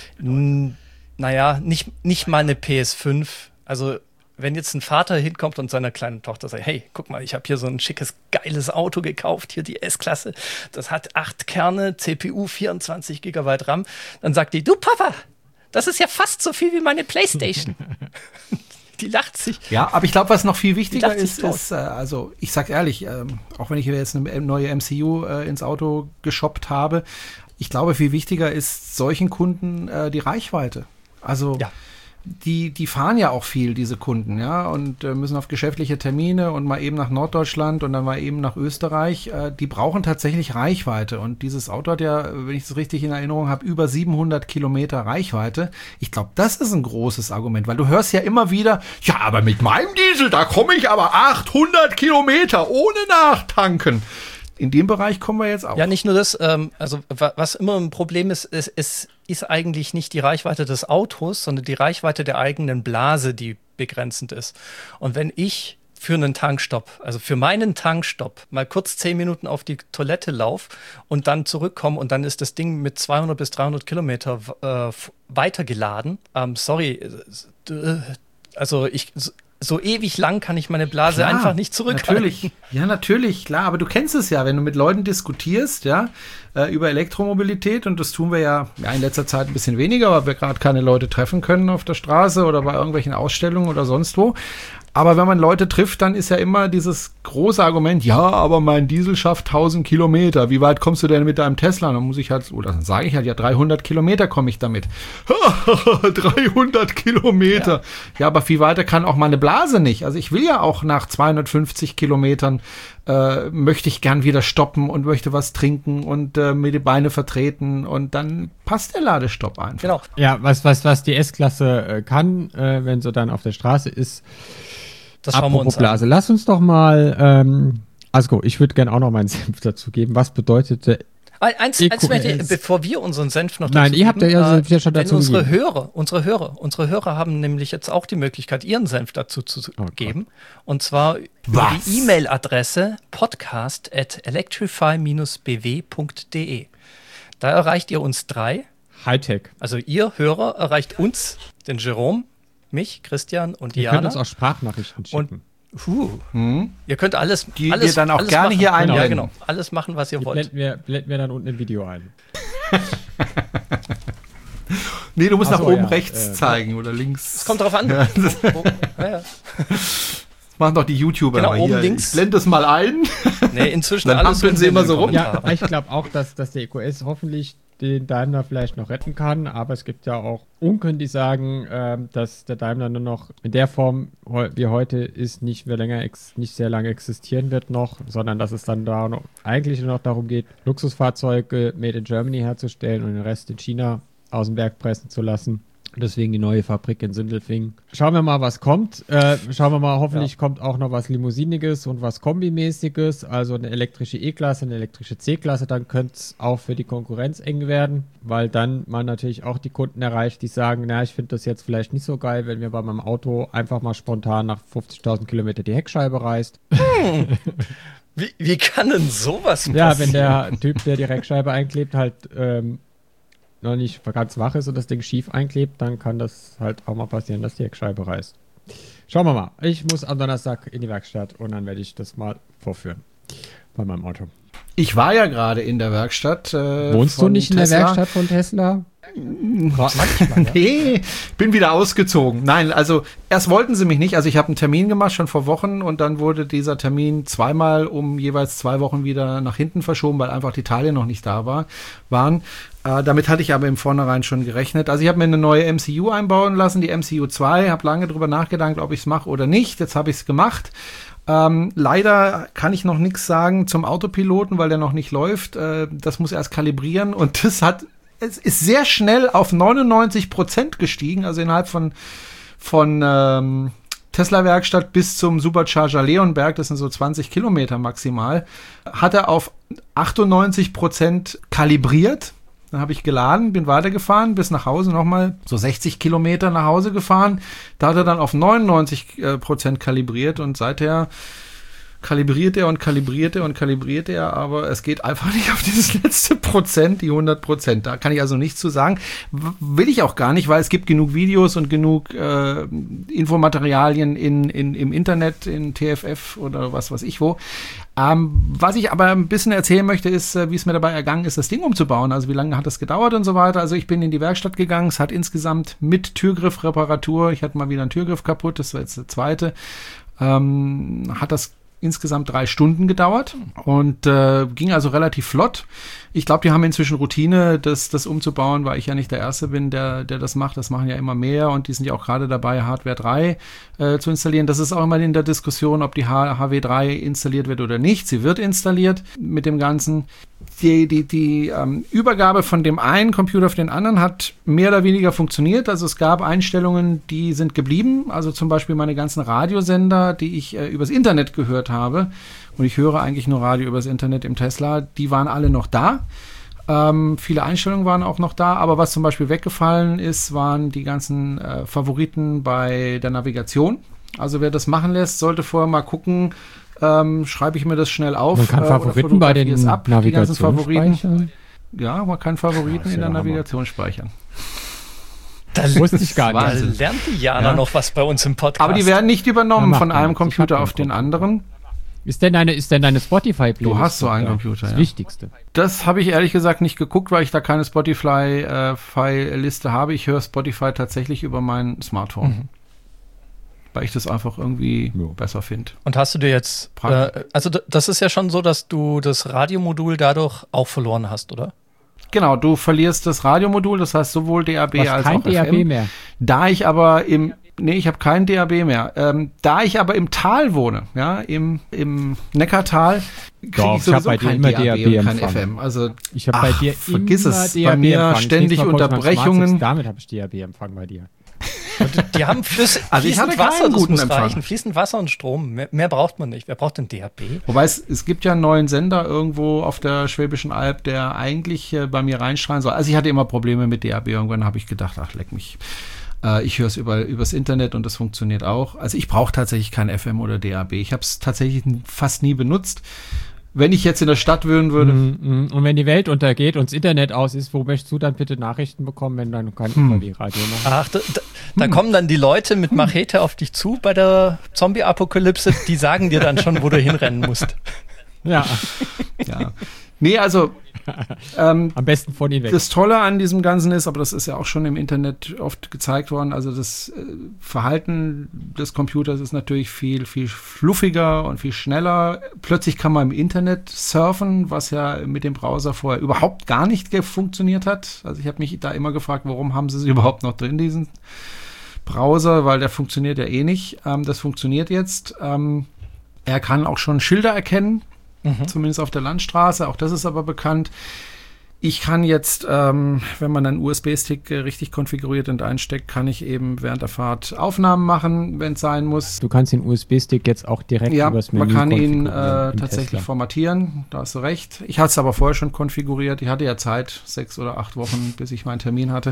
nicht mal eine PS5. Also wenn jetzt ein Vater hinkommt und seiner kleinen Tochter sagt, hey, guck mal, ich habe hier so ein schickes, geiles Auto gekauft, hier die S-Klasse, das hat 8 Kerne, CPU, 24 GB RAM, dann sagt die, du Papa, das ist ja fast so viel wie meine Playstation. Die lacht sich. Ja, aber ich glaube, was noch viel wichtiger ist, also ich sag ehrlich, auch wenn ich jetzt eine neue MCU ins Auto geshoppt habe, ich glaube, viel wichtiger ist solchen Kunden die Reichweite. Also ja. Die fahren ja auch viel, diese Kunden, ja, und müssen auf geschäftliche Termine und mal eben nach Norddeutschland und dann mal eben nach Österreich. Die brauchen tatsächlich Reichweite und dieses Auto hat ja, wenn ich es richtig in Erinnerung habe, über 700 Kilometer Reichweite. Ich glaube, das ist ein großes Argument, weil du hörst ja immer wieder, ja, aber mit meinem Diesel, da komme ich aber 800 Kilometer ohne Nachtanken. In dem Bereich kommen wir jetzt auch. Ja, nicht nur das, also was immer ein Problem ist, ist eigentlich nicht die Reichweite des Autos, sondern die Reichweite der eigenen Blase, die begrenzend ist. Und wenn ich für einen Tankstopp, also für meinen Tankstopp, mal kurz 10 Minuten auf die Toilette laufe und dann zurückkomme und dann ist das Ding mit 200 bis 300 Kilometer weitergeladen, also so ewig lang kann ich meine Blase klar, einfach nicht zurückhalten. Natürlich, klar. Aber du kennst es ja, wenn du mit Leuten diskutierst, ja, über Elektromobilität, und das tun wir ja in letzter Zeit ein bisschen weniger, weil wir gerade keine Leute treffen können auf der Straße oder bei irgendwelchen Ausstellungen oder sonst wo. Aber wenn man Leute trifft, dann ist ja immer dieses große Argument, ja, aber mein Diesel schafft 1000 Kilometer. Wie weit kommst du denn mit deinem Tesla? Dann muss ich halt, oder dann sage ich halt, ja, 300 Kilometer komme ich damit. 300 Kilometer. Ja, aber viel weiter kann auch meine Blase nicht. Also ich will ja auch nach 250 Kilometern möchte ich gern wieder stoppen und möchte was trinken und mir die Beine vertreten und dann passt der Ladestopp einfach. Genau. Ja, was die S-Klasse kann, wenn sie dann auf der Straße ist, das schauen wir uns Blase. An. Lass uns doch mal, also ich würde gerne auch noch meinen Senf dazu geben. Was bedeutete Eins möchte ich, bevor wir unseren Senf noch dazu Nein, ihr habt ja schon dazu gegeben. Unsere Hörer haben nämlich jetzt auch die Möglichkeit, ihren Senf dazu zu geben. Und zwar über die E-Mail-Adresse podcast@electrify-bw.de. Da erreicht ihr uns 3. Hightech. Also ihr Hörer erreicht uns, den Jerome, mich, Christian und Diana. Ihr könnt uns auch Sprachnachrichten schicken. Ihr könnt alles die wir dann auch gerne machen. Hier einblenden. Ja, genau. Alles machen, was ihr wollt. Blenden wir dann unten im Video ein. Nee, du musst nach oben rechts zeigen oder links. Es kommt drauf an. Ja. Machen doch die YouTuber. Genau, oben hier. links. Ich blende es mal ein. Nee, inzwischen dann alles hampeln sie immer so rum. Ja, ich glaube auch, dass der EQS hoffentlich den Daimler vielleicht noch retten kann, aber es gibt ja auch Unken, die sagen, dass der Daimler nur noch in der Form, wie heute ist, nicht sehr lange existieren wird noch, sondern dass es dann eigentlich nur noch darum geht, Luxusfahrzeuge made in Germany herzustellen und den Rest in China aus dem Werk pressen zu lassen. Deswegen die neue Fabrik in Sindelfingen. Schauen wir mal, was kommt. Hoffentlich kommt auch noch was Limousiniges und was Kombimäßiges, also eine elektrische E-Klasse, eine elektrische C-Klasse. Dann könnte es auch für die Konkurrenz eng werden, weil dann man natürlich auch die Kunden erreicht, die sagen, ich finde das jetzt vielleicht nicht so geil, wenn mir bei meinem Auto einfach mal spontan nach 50.000 Kilometer die Heckscheibe reißt. Wie kann denn sowas passieren? Ja, wenn der Typ, der die Heckscheibe einklebt, halt noch nicht ganz wach ist und das Ding schief einklebt, dann kann das halt auch mal passieren, dass die Heckscheibe reißt. Schauen wir mal. Ich muss am Donnerstag in die Werkstatt und dann werde ich das mal vorführen bei meinem Auto. Ich war ja gerade in der Werkstatt. Wohnst du nicht Tesla? In der Werkstatt von Tesla? Manchmal, ja. Nee, bin wieder ausgezogen. Nein, also erst wollten sie mich nicht. Also ich habe einen Termin gemacht, schon vor Wochen, und dann wurde dieser Termin zweimal um jeweils 2 Wochen wieder nach hinten verschoben, weil einfach die Teile noch nicht da waren. Damit hatte ich aber im Vornherein schon gerechnet. Also ich habe mir eine neue MCU einbauen lassen, die MCU 2, habe lange drüber nachgedacht, ob ich es mache oder nicht. Jetzt habe ich es gemacht. Leider kann ich noch nichts sagen zum Autopiloten, weil der noch nicht läuft. Das muss erst kalibrieren, und es ist sehr schnell auf 99% gestiegen, also innerhalb von Tesla-Werkstatt bis zum Supercharger Leonberg, das sind so 20 Kilometer maximal, hat er auf 98% kalibriert. Dann habe ich geladen, bin weitergefahren, bis nach Hause nochmal so 60 Kilometer nach Hause gefahren. Da hat er dann auf 99% kalibriert, und seither kalibriert er, aber es geht einfach nicht auf dieses letzte Prozent, die 100%. Da kann ich also nichts zu sagen. Will ich auch gar nicht, weil es gibt genug Videos und genug Infomaterialien im Internet, in TFF oder was weiß ich wo. Was ich aber ein bisschen erzählen möchte, ist, wie es mir dabei ergangen ist, das Ding umzubauen. Also wie lange hat das gedauert und so weiter. Also ich bin in die Werkstatt gegangen. Es hat insgesamt mit Türgriffreparatur, ich hatte mal wieder einen Türgriff kaputt, das war jetzt der zweite, hat das insgesamt 3 Stunden gedauert und ging also relativ flott. Ich glaube, die haben inzwischen Routine, das umzubauen, weil ich ja nicht der Erste bin, der das macht. Das machen ja immer mehr, und die sind ja auch gerade dabei, Hardware 3 zu installieren. Das ist auch immer in der Diskussion, ob die HW3 installiert wird oder nicht. Sie wird installiert mit dem Ganzen. Die Übergabe von dem einen Computer auf den anderen hat mehr oder weniger funktioniert. Also es gab Einstellungen, die sind geblieben. Also zum Beispiel meine ganzen Radiosender, die ich übers Internet gehört habe. Und ich höre eigentlich nur Radio übers Internet im Tesla. Die waren alle noch da. Viele Einstellungen waren auch noch da. Aber was zum Beispiel weggefallen ist, waren die ganzen Favoriten bei der Navigation. Also wer das machen lässt, sollte vorher mal gucken, schreibe ich mir das schnell auf. Man kann Favoriten bei den Navigationen speichern. Ja, man kann Favoriten in der Navigation speichern. Da wusste ich gar nicht. Da lernt die Jana noch was bei uns im Podcast. Aber die werden nicht übernommen von einem Computer auf den anderen. Ist denn deine Spotify-Playlist? Du hast so einen Computer, das Wichtigste. Das habe ich ehrlich gesagt nicht geguckt, weil ich da keine Spotify-Liste habe. Ich höre Spotify tatsächlich über mein Smartphone. Mhm. Weil ich das einfach irgendwie besser finde. Und hast du dir jetzt, also das ist ja schon so, dass du das Radiomodul dadurch auch verloren hast, oder? Genau, du verlierst das Radiomodul, das heißt sowohl DAB als auch FM. Kein DAB mehr. Ich habe kein DAB mehr. Da ich aber im Tal wohne, ja, im Neckartal, kriege ich sowieso kein DAB und kein FM. Also ich habe bei dir vergiss es, bei mir ständig Unterbrechungen. Damit habe ich DAB-Empfang bei dir. Und die haben fließend Wasser, das muss reichen. Fließend Wasser und Strom, mehr braucht man nicht. Wer braucht denn DAB? Wobei es gibt ja einen neuen Sender irgendwo auf der Schwäbischen Alb, der eigentlich bei mir reinschreien soll. Also ich hatte immer Probleme mit DAB. Irgendwann habe ich gedacht, ach leck mich. Ich höre es übers Internet und das funktioniert auch. Also ich brauche tatsächlich kein FM oder DAB. Ich habe es tatsächlich fast nie benutzt. Wenn ich jetzt in der Stadt wohnen würde. Und wenn die Welt untergeht und das Internet aus ist, wo möchtest du dann bitte Nachrichten bekommen, wenn dann kein UKW-Radio noch? Ach, da kommen dann die Leute mit Machete auf dich zu bei der Zombie-Apokalypse, die sagen dir dann schon, wo du hinrennen musst. Ja. Nee, also Am besten von Ihnen weg. Das Tolle an diesem Ganzen ist, aber das ist ja auch schon im Internet oft gezeigt worden, also das Verhalten des Computers ist natürlich viel, viel fluffiger und viel schneller. Plötzlich kann man im Internet surfen, was ja mit dem Browser vorher überhaupt gar nicht funktioniert hat. Also ich habe mich da immer gefragt, warum haben sie es überhaupt noch drin, diesen Browser, weil der funktioniert ja eh nicht. Das funktioniert jetzt. Er kann auch schon Schilder erkennen, zumindest auf der Landstraße. Auch das ist aber bekannt. Ich kann jetzt, wenn man einen USB-Stick richtig konfiguriert und einsteckt, kann ich eben während der Fahrt Aufnahmen machen, wenn es sein muss. Du kannst den USB-Stick jetzt auch direkt übers Menü konfigurieren. Man kann ihn tatsächlich Tesla formatieren, da hast du recht. Ich hatte es aber vorher schon konfiguriert. Ich hatte ja Zeit, 6 oder 8 Wochen, bis ich meinen Termin hatte.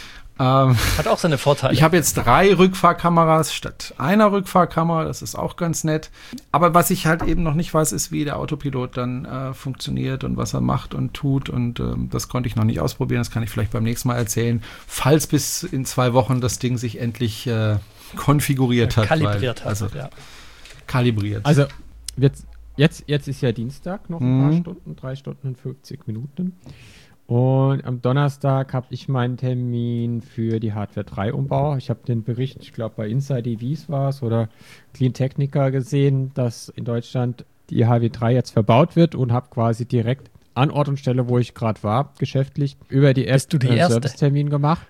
Hat auch seine Vorteile. Ich habe jetzt 3 Rückfahrkameras statt einer Rückfahrkamera, das ist auch ganz nett. Aber was ich halt eben noch nicht weiß, ist, wie der Autopilot dann funktioniert und was er macht und tut. Und das konnte ich noch nicht ausprobieren, das kann ich vielleicht beim nächsten Mal erzählen. Falls bis in 2 Wochen das Ding sich endlich konfiguriert hat. Kalibriert hat, ja. Kalibriert. Also jetzt ist ja Dienstag, noch ein paar Stunden, 3 Stunden und 50 Minuten. Und am Donnerstag habe ich meinen Termin für die Hardware 3 Umbau. Ich habe den Bericht, ich glaube bei Inside EVs war es oder Clean Technica gesehen, dass in Deutschland die HW3 jetzt verbaut wird und habe quasi direkt an Ort und Stelle, wo ich gerade war, geschäftlich, über die App einen Servicetermin gemacht.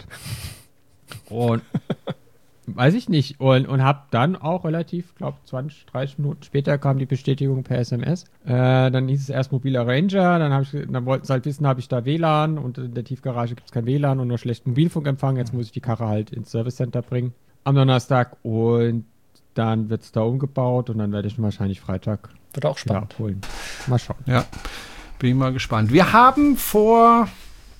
Und weiß ich nicht. Und habe dann auch relativ, glaube 20, 30 Minuten später kam die Bestätigung per SMS. Dann hieß es erst mobiler Ranger, dann wollten sie halt wissen, habe ich da WLAN und in der Tiefgarage gibt es kein WLAN und nur schlechten Mobilfunkempfang. Jetzt muss ich die Karre halt ins Service Center bringen am Donnerstag und dann wird es da umgebaut und dann werde ich wahrscheinlich Freitag wird auch spannend abholen. Mal schauen. Ja, bin ich mal gespannt. Wir haben vor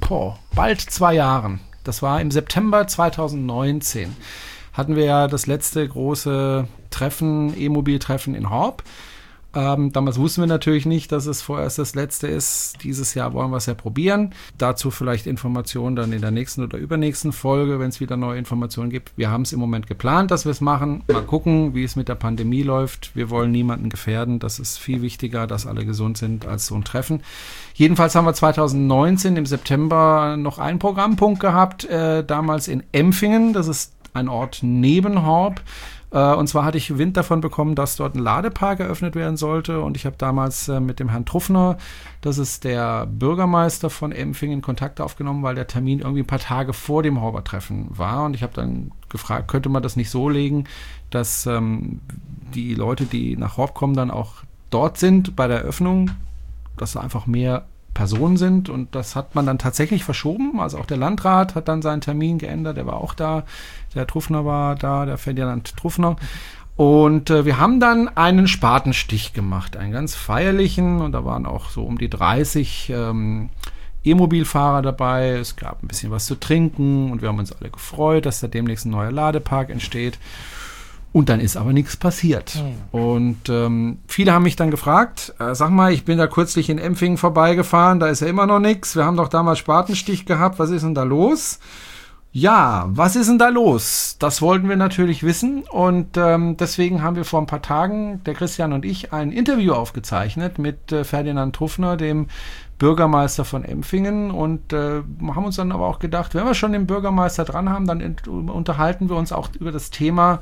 bald 2 Jahren, das war im September 2019, hatten wir ja das letzte große Treffen, E-Mobil-Treffen in Horb. Damals wussten wir natürlich nicht, dass es vorerst das letzte ist. Dieses Jahr wollen wir es ja probieren. Dazu vielleicht Informationen dann in der nächsten oder übernächsten Folge, wenn es wieder neue Informationen gibt. Wir haben es im Moment geplant, dass wir es machen. Mal gucken, wie es mit der Pandemie läuft. Wir wollen niemanden gefährden. Das ist viel wichtiger, dass alle gesund sind, als so ein Treffen. Jedenfalls haben wir 2019 im September noch einen Programmpunkt gehabt, damals in Empfingen. Das ist ein Ort neben Horb. Und zwar hatte ich Wind davon bekommen, dass dort ein Ladepark eröffnet werden sollte. Und ich habe damals mit dem Herrn Truffner, das ist der Bürgermeister von Empfingen, Kontakt aufgenommen, weil der Termin irgendwie ein paar Tage vor dem Horber-Treffen war. Und ich habe dann gefragt, könnte man das nicht so legen, dass die Leute, die nach Horb kommen, dann auch dort sind bei der Eröffnung, dass da einfach mehr Personen sind, und das hat man dann tatsächlich verschoben. Also auch der Landrat hat dann seinen Termin geändert, der war auch da, der Truffner war da, der Ferdinand Truffner. Und wir haben dann einen Spatenstich gemacht, einen ganz feierlichen, und da waren auch so um die 30 E-Mobilfahrer dabei. Es gab ein bisschen was zu trinken und wir haben uns alle gefreut, dass da demnächst ein neuer Ladepark entsteht. Und dann ist aber nichts passiert. Und viele haben mich dann gefragt, sag mal, ich bin da kürzlich in Empfingen vorbeigefahren, da ist ja immer noch nichts. Wir haben doch damals Spatenstich gehabt, was ist denn da los? Ja, was ist denn da los? Das wollten wir natürlich wissen, und deswegen haben wir vor ein paar Tagen, der Christian und ich, ein Interview aufgezeichnet mit Ferdinand Truffner, dem Bürgermeister von Empfingen, und haben uns dann aber auch gedacht, wenn wir schon den Bürgermeister dran haben, dann unterhalten wir uns auch über das Thema,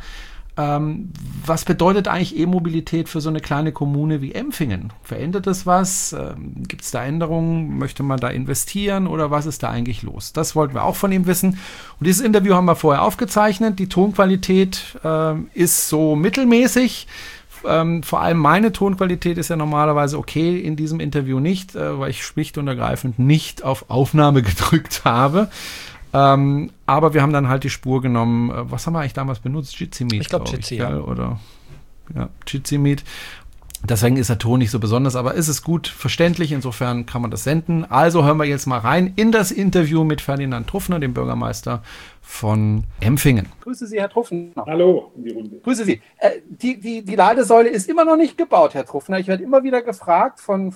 was bedeutet eigentlich E-Mobilität für so eine kleine Kommune wie Empfingen? Verändert es was? Gibt es da Änderungen? Möchte man da investieren oder was ist da eigentlich los? Das wollten wir auch von ihm wissen. Und dieses Interview haben wir vorher aufgezeichnet. Die Tonqualität ist so mittelmäßig. Vor allem meine Tonqualität ist ja normalerweise okay, in diesem Interview nicht, weil ich schlicht und ergreifend nicht auf Aufnahme gedrückt habe. Aber wir haben dann halt die Spur genommen. Was haben wir eigentlich damals benutzt? Jitsi Meet. Ich glaube Jitsi, ja. Oder Jitsi Meet. Deswegen ist der Ton nicht so besonders, aber ist es gut verständlich. Insofern kann man das senden. Also hören wir jetzt mal rein in das Interview mit Ferdinand Truffner, dem Bürgermeister von Empfingen. Grüße Sie, Herr Truffner. Hallo in die Runde. Grüße Sie. Die Ladesäule ist immer noch nicht gebaut, Herr Truffner. Ich werde immer wieder gefragt von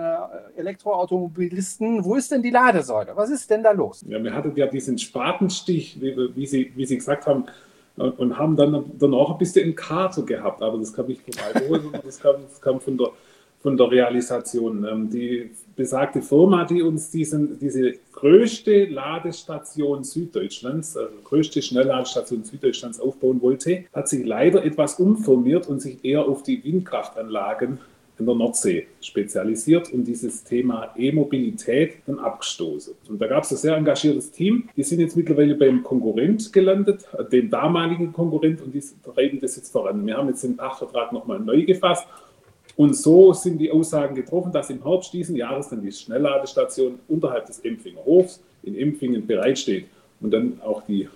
Elektroautomobilisten, wo ist denn die Ladesäule? Was ist denn da los? Ja, wir hatten ja diesen Spatenstich, wie Sie gesagt haben, und haben dann danach ein bisschen ein Kater gehabt, aber das kam nicht vom Alkohol, sondern das kam von der Realisation. Die besagte Firma, die uns diese größte Ladestation Süddeutschlands, also größte Schnellladestation Süddeutschlands aufbauen wollte, hat sich leider etwas umformiert und sich eher auf die Windkraftanlagen in der Nordsee spezialisiert und dieses Thema E-Mobilität dann abgestoßen. Und da gab es ein sehr engagiertes Team. Die sind jetzt mittlerweile beim Konkurrent gelandet, dem damaligen Konkurrent, und die treiben das jetzt voran. Wir haben jetzt den Pachtvertrag nochmal neu gefasst. Und so sind die Aussagen getroffen, dass im Herbst diesen Jahres dann die Schnellladestation unterhalb des Empfinger Hofs in Empfingen bereitsteht und dann auch die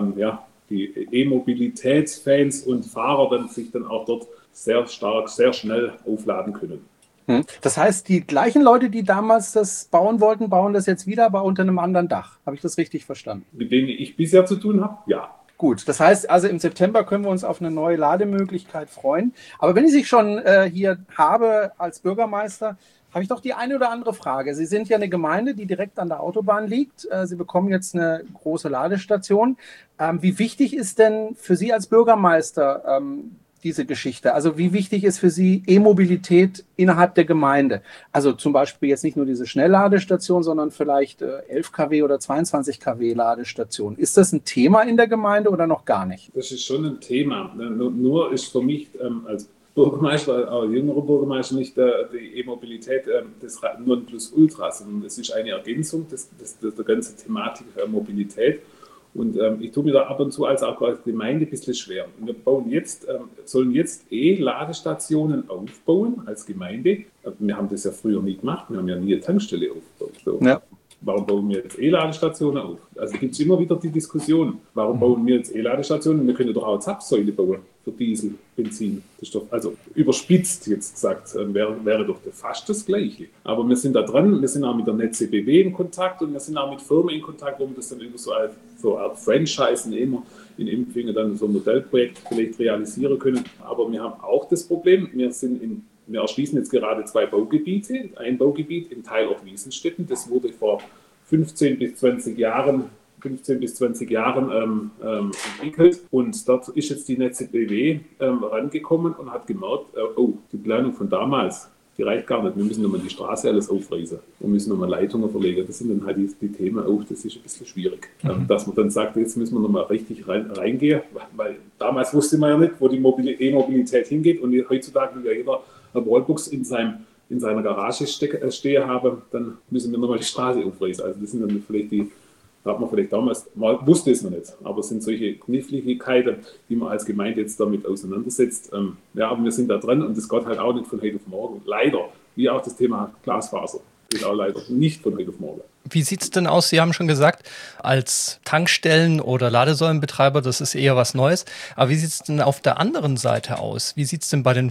E-Mobilitätsfans und Fahrer dann sich dann auch dort sehr stark, sehr schnell aufladen können. Das heißt, die gleichen Leute, die damals das bauen wollten, bauen das jetzt wieder, aber unter einem anderen Dach. Habe ich das richtig verstanden? Mit denen ich bisher zu tun habe? Ja. Gut, das heißt also im September können wir uns auf eine neue Lademöglichkeit freuen. Aber wenn ich Sie schon hier habe als Bürgermeister, habe ich doch die eine oder andere Frage. Sie sind ja eine Gemeinde, die direkt an der Autobahn liegt. Sie bekommen jetzt eine große Ladestation. Wie wichtig ist denn für Sie als Bürgermeister diese Geschichte? Also wie wichtig ist für Sie E-Mobilität innerhalb der Gemeinde? Also zum Beispiel jetzt nicht nur diese Schnellladestation, sondern vielleicht 11 kW oder 22 kW Ladestation. Ist das ein Thema in der Gemeinde oder noch gar nicht? Das ist schon ein Thema. Nur ist für mich als Bürgermeister, auch jüngerer Bürgermeister, nicht die E-Mobilität das Nonplusultra, sondern es ist eine Ergänzung der ganzen Thematik Mobilität. Und ich tue mir da ab und zu als auch als Gemeinde ein bisschen schwer. Wir sollen jetzt Ladestationen aufbauen als Gemeinde. Wir haben das ja früher nie gemacht. Wir haben ja nie eine Tankstelle aufgebaut. So. Ja. Warum bauen wir jetzt E-Ladestationen auf? Also gibt es immer wieder die Diskussion, warum bauen wir jetzt E-Ladestationen? Wir können doch auch eine Zapfsäule bauen für Diesel, Benzin. Das ist doch, also überspitzt jetzt gesagt, wäre doch fast das Gleiche. Aber wir sind da dran, wir sind auch mit der Netze BW in Kontakt und wir sind auch mit Firmen in Kontakt, wo wir das dann über so eine Art Franchise immer in Empfingen dann so ein Modellprojekt vielleicht realisieren können. Aber wir haben auch das Problem, wir erschließen jetzt gerade 2 Baugebiete. Ein Baugebiet im Teilort Wiesenstetten, das wurde vor 15 bis 20 Jahren entwickelt. Und dort ist jetzt die Netze BW rangekommen und hat gemerkt, die Planung von damals, die reicht gar nicht. Wir müssen nochmal die Straße alles aufreißen und müssen nochmal Leitungen verlegen. Das sind dann halt die Themen auch, das ist ein bisschen schwierig. Dass man dann sagt, jetzt müssen wir nochmal richtig reingehen, weil damals wusste man ja nicht, wo die E-Mobilität hingeht, und heutzutage will ja jeder eine Wallbox in seiner Garage stehen haben, dann müssen wir nochmal die Straße aufreißen. Also das sind dann vielleicht damals, man wusste es noch nicht, aber es sind solche Kniffligkeiten, die man als Gemeinde jetzt damit auseinandersetzt. Aber wir sind da dran und das geht halt auch nicht von heute auf morgen. Leider, wie auch das Thema Glasfaser, geht auch leider nicht von heute auf morgen. Wie sieht es denn aus? Sie haben schon gesagt, als Tankstellen- oder Ladesäulenbetreiber, das ist eher was Neues. Aber wie sieht es denn auf der anderen Seite aus? Wie sieht es denn beim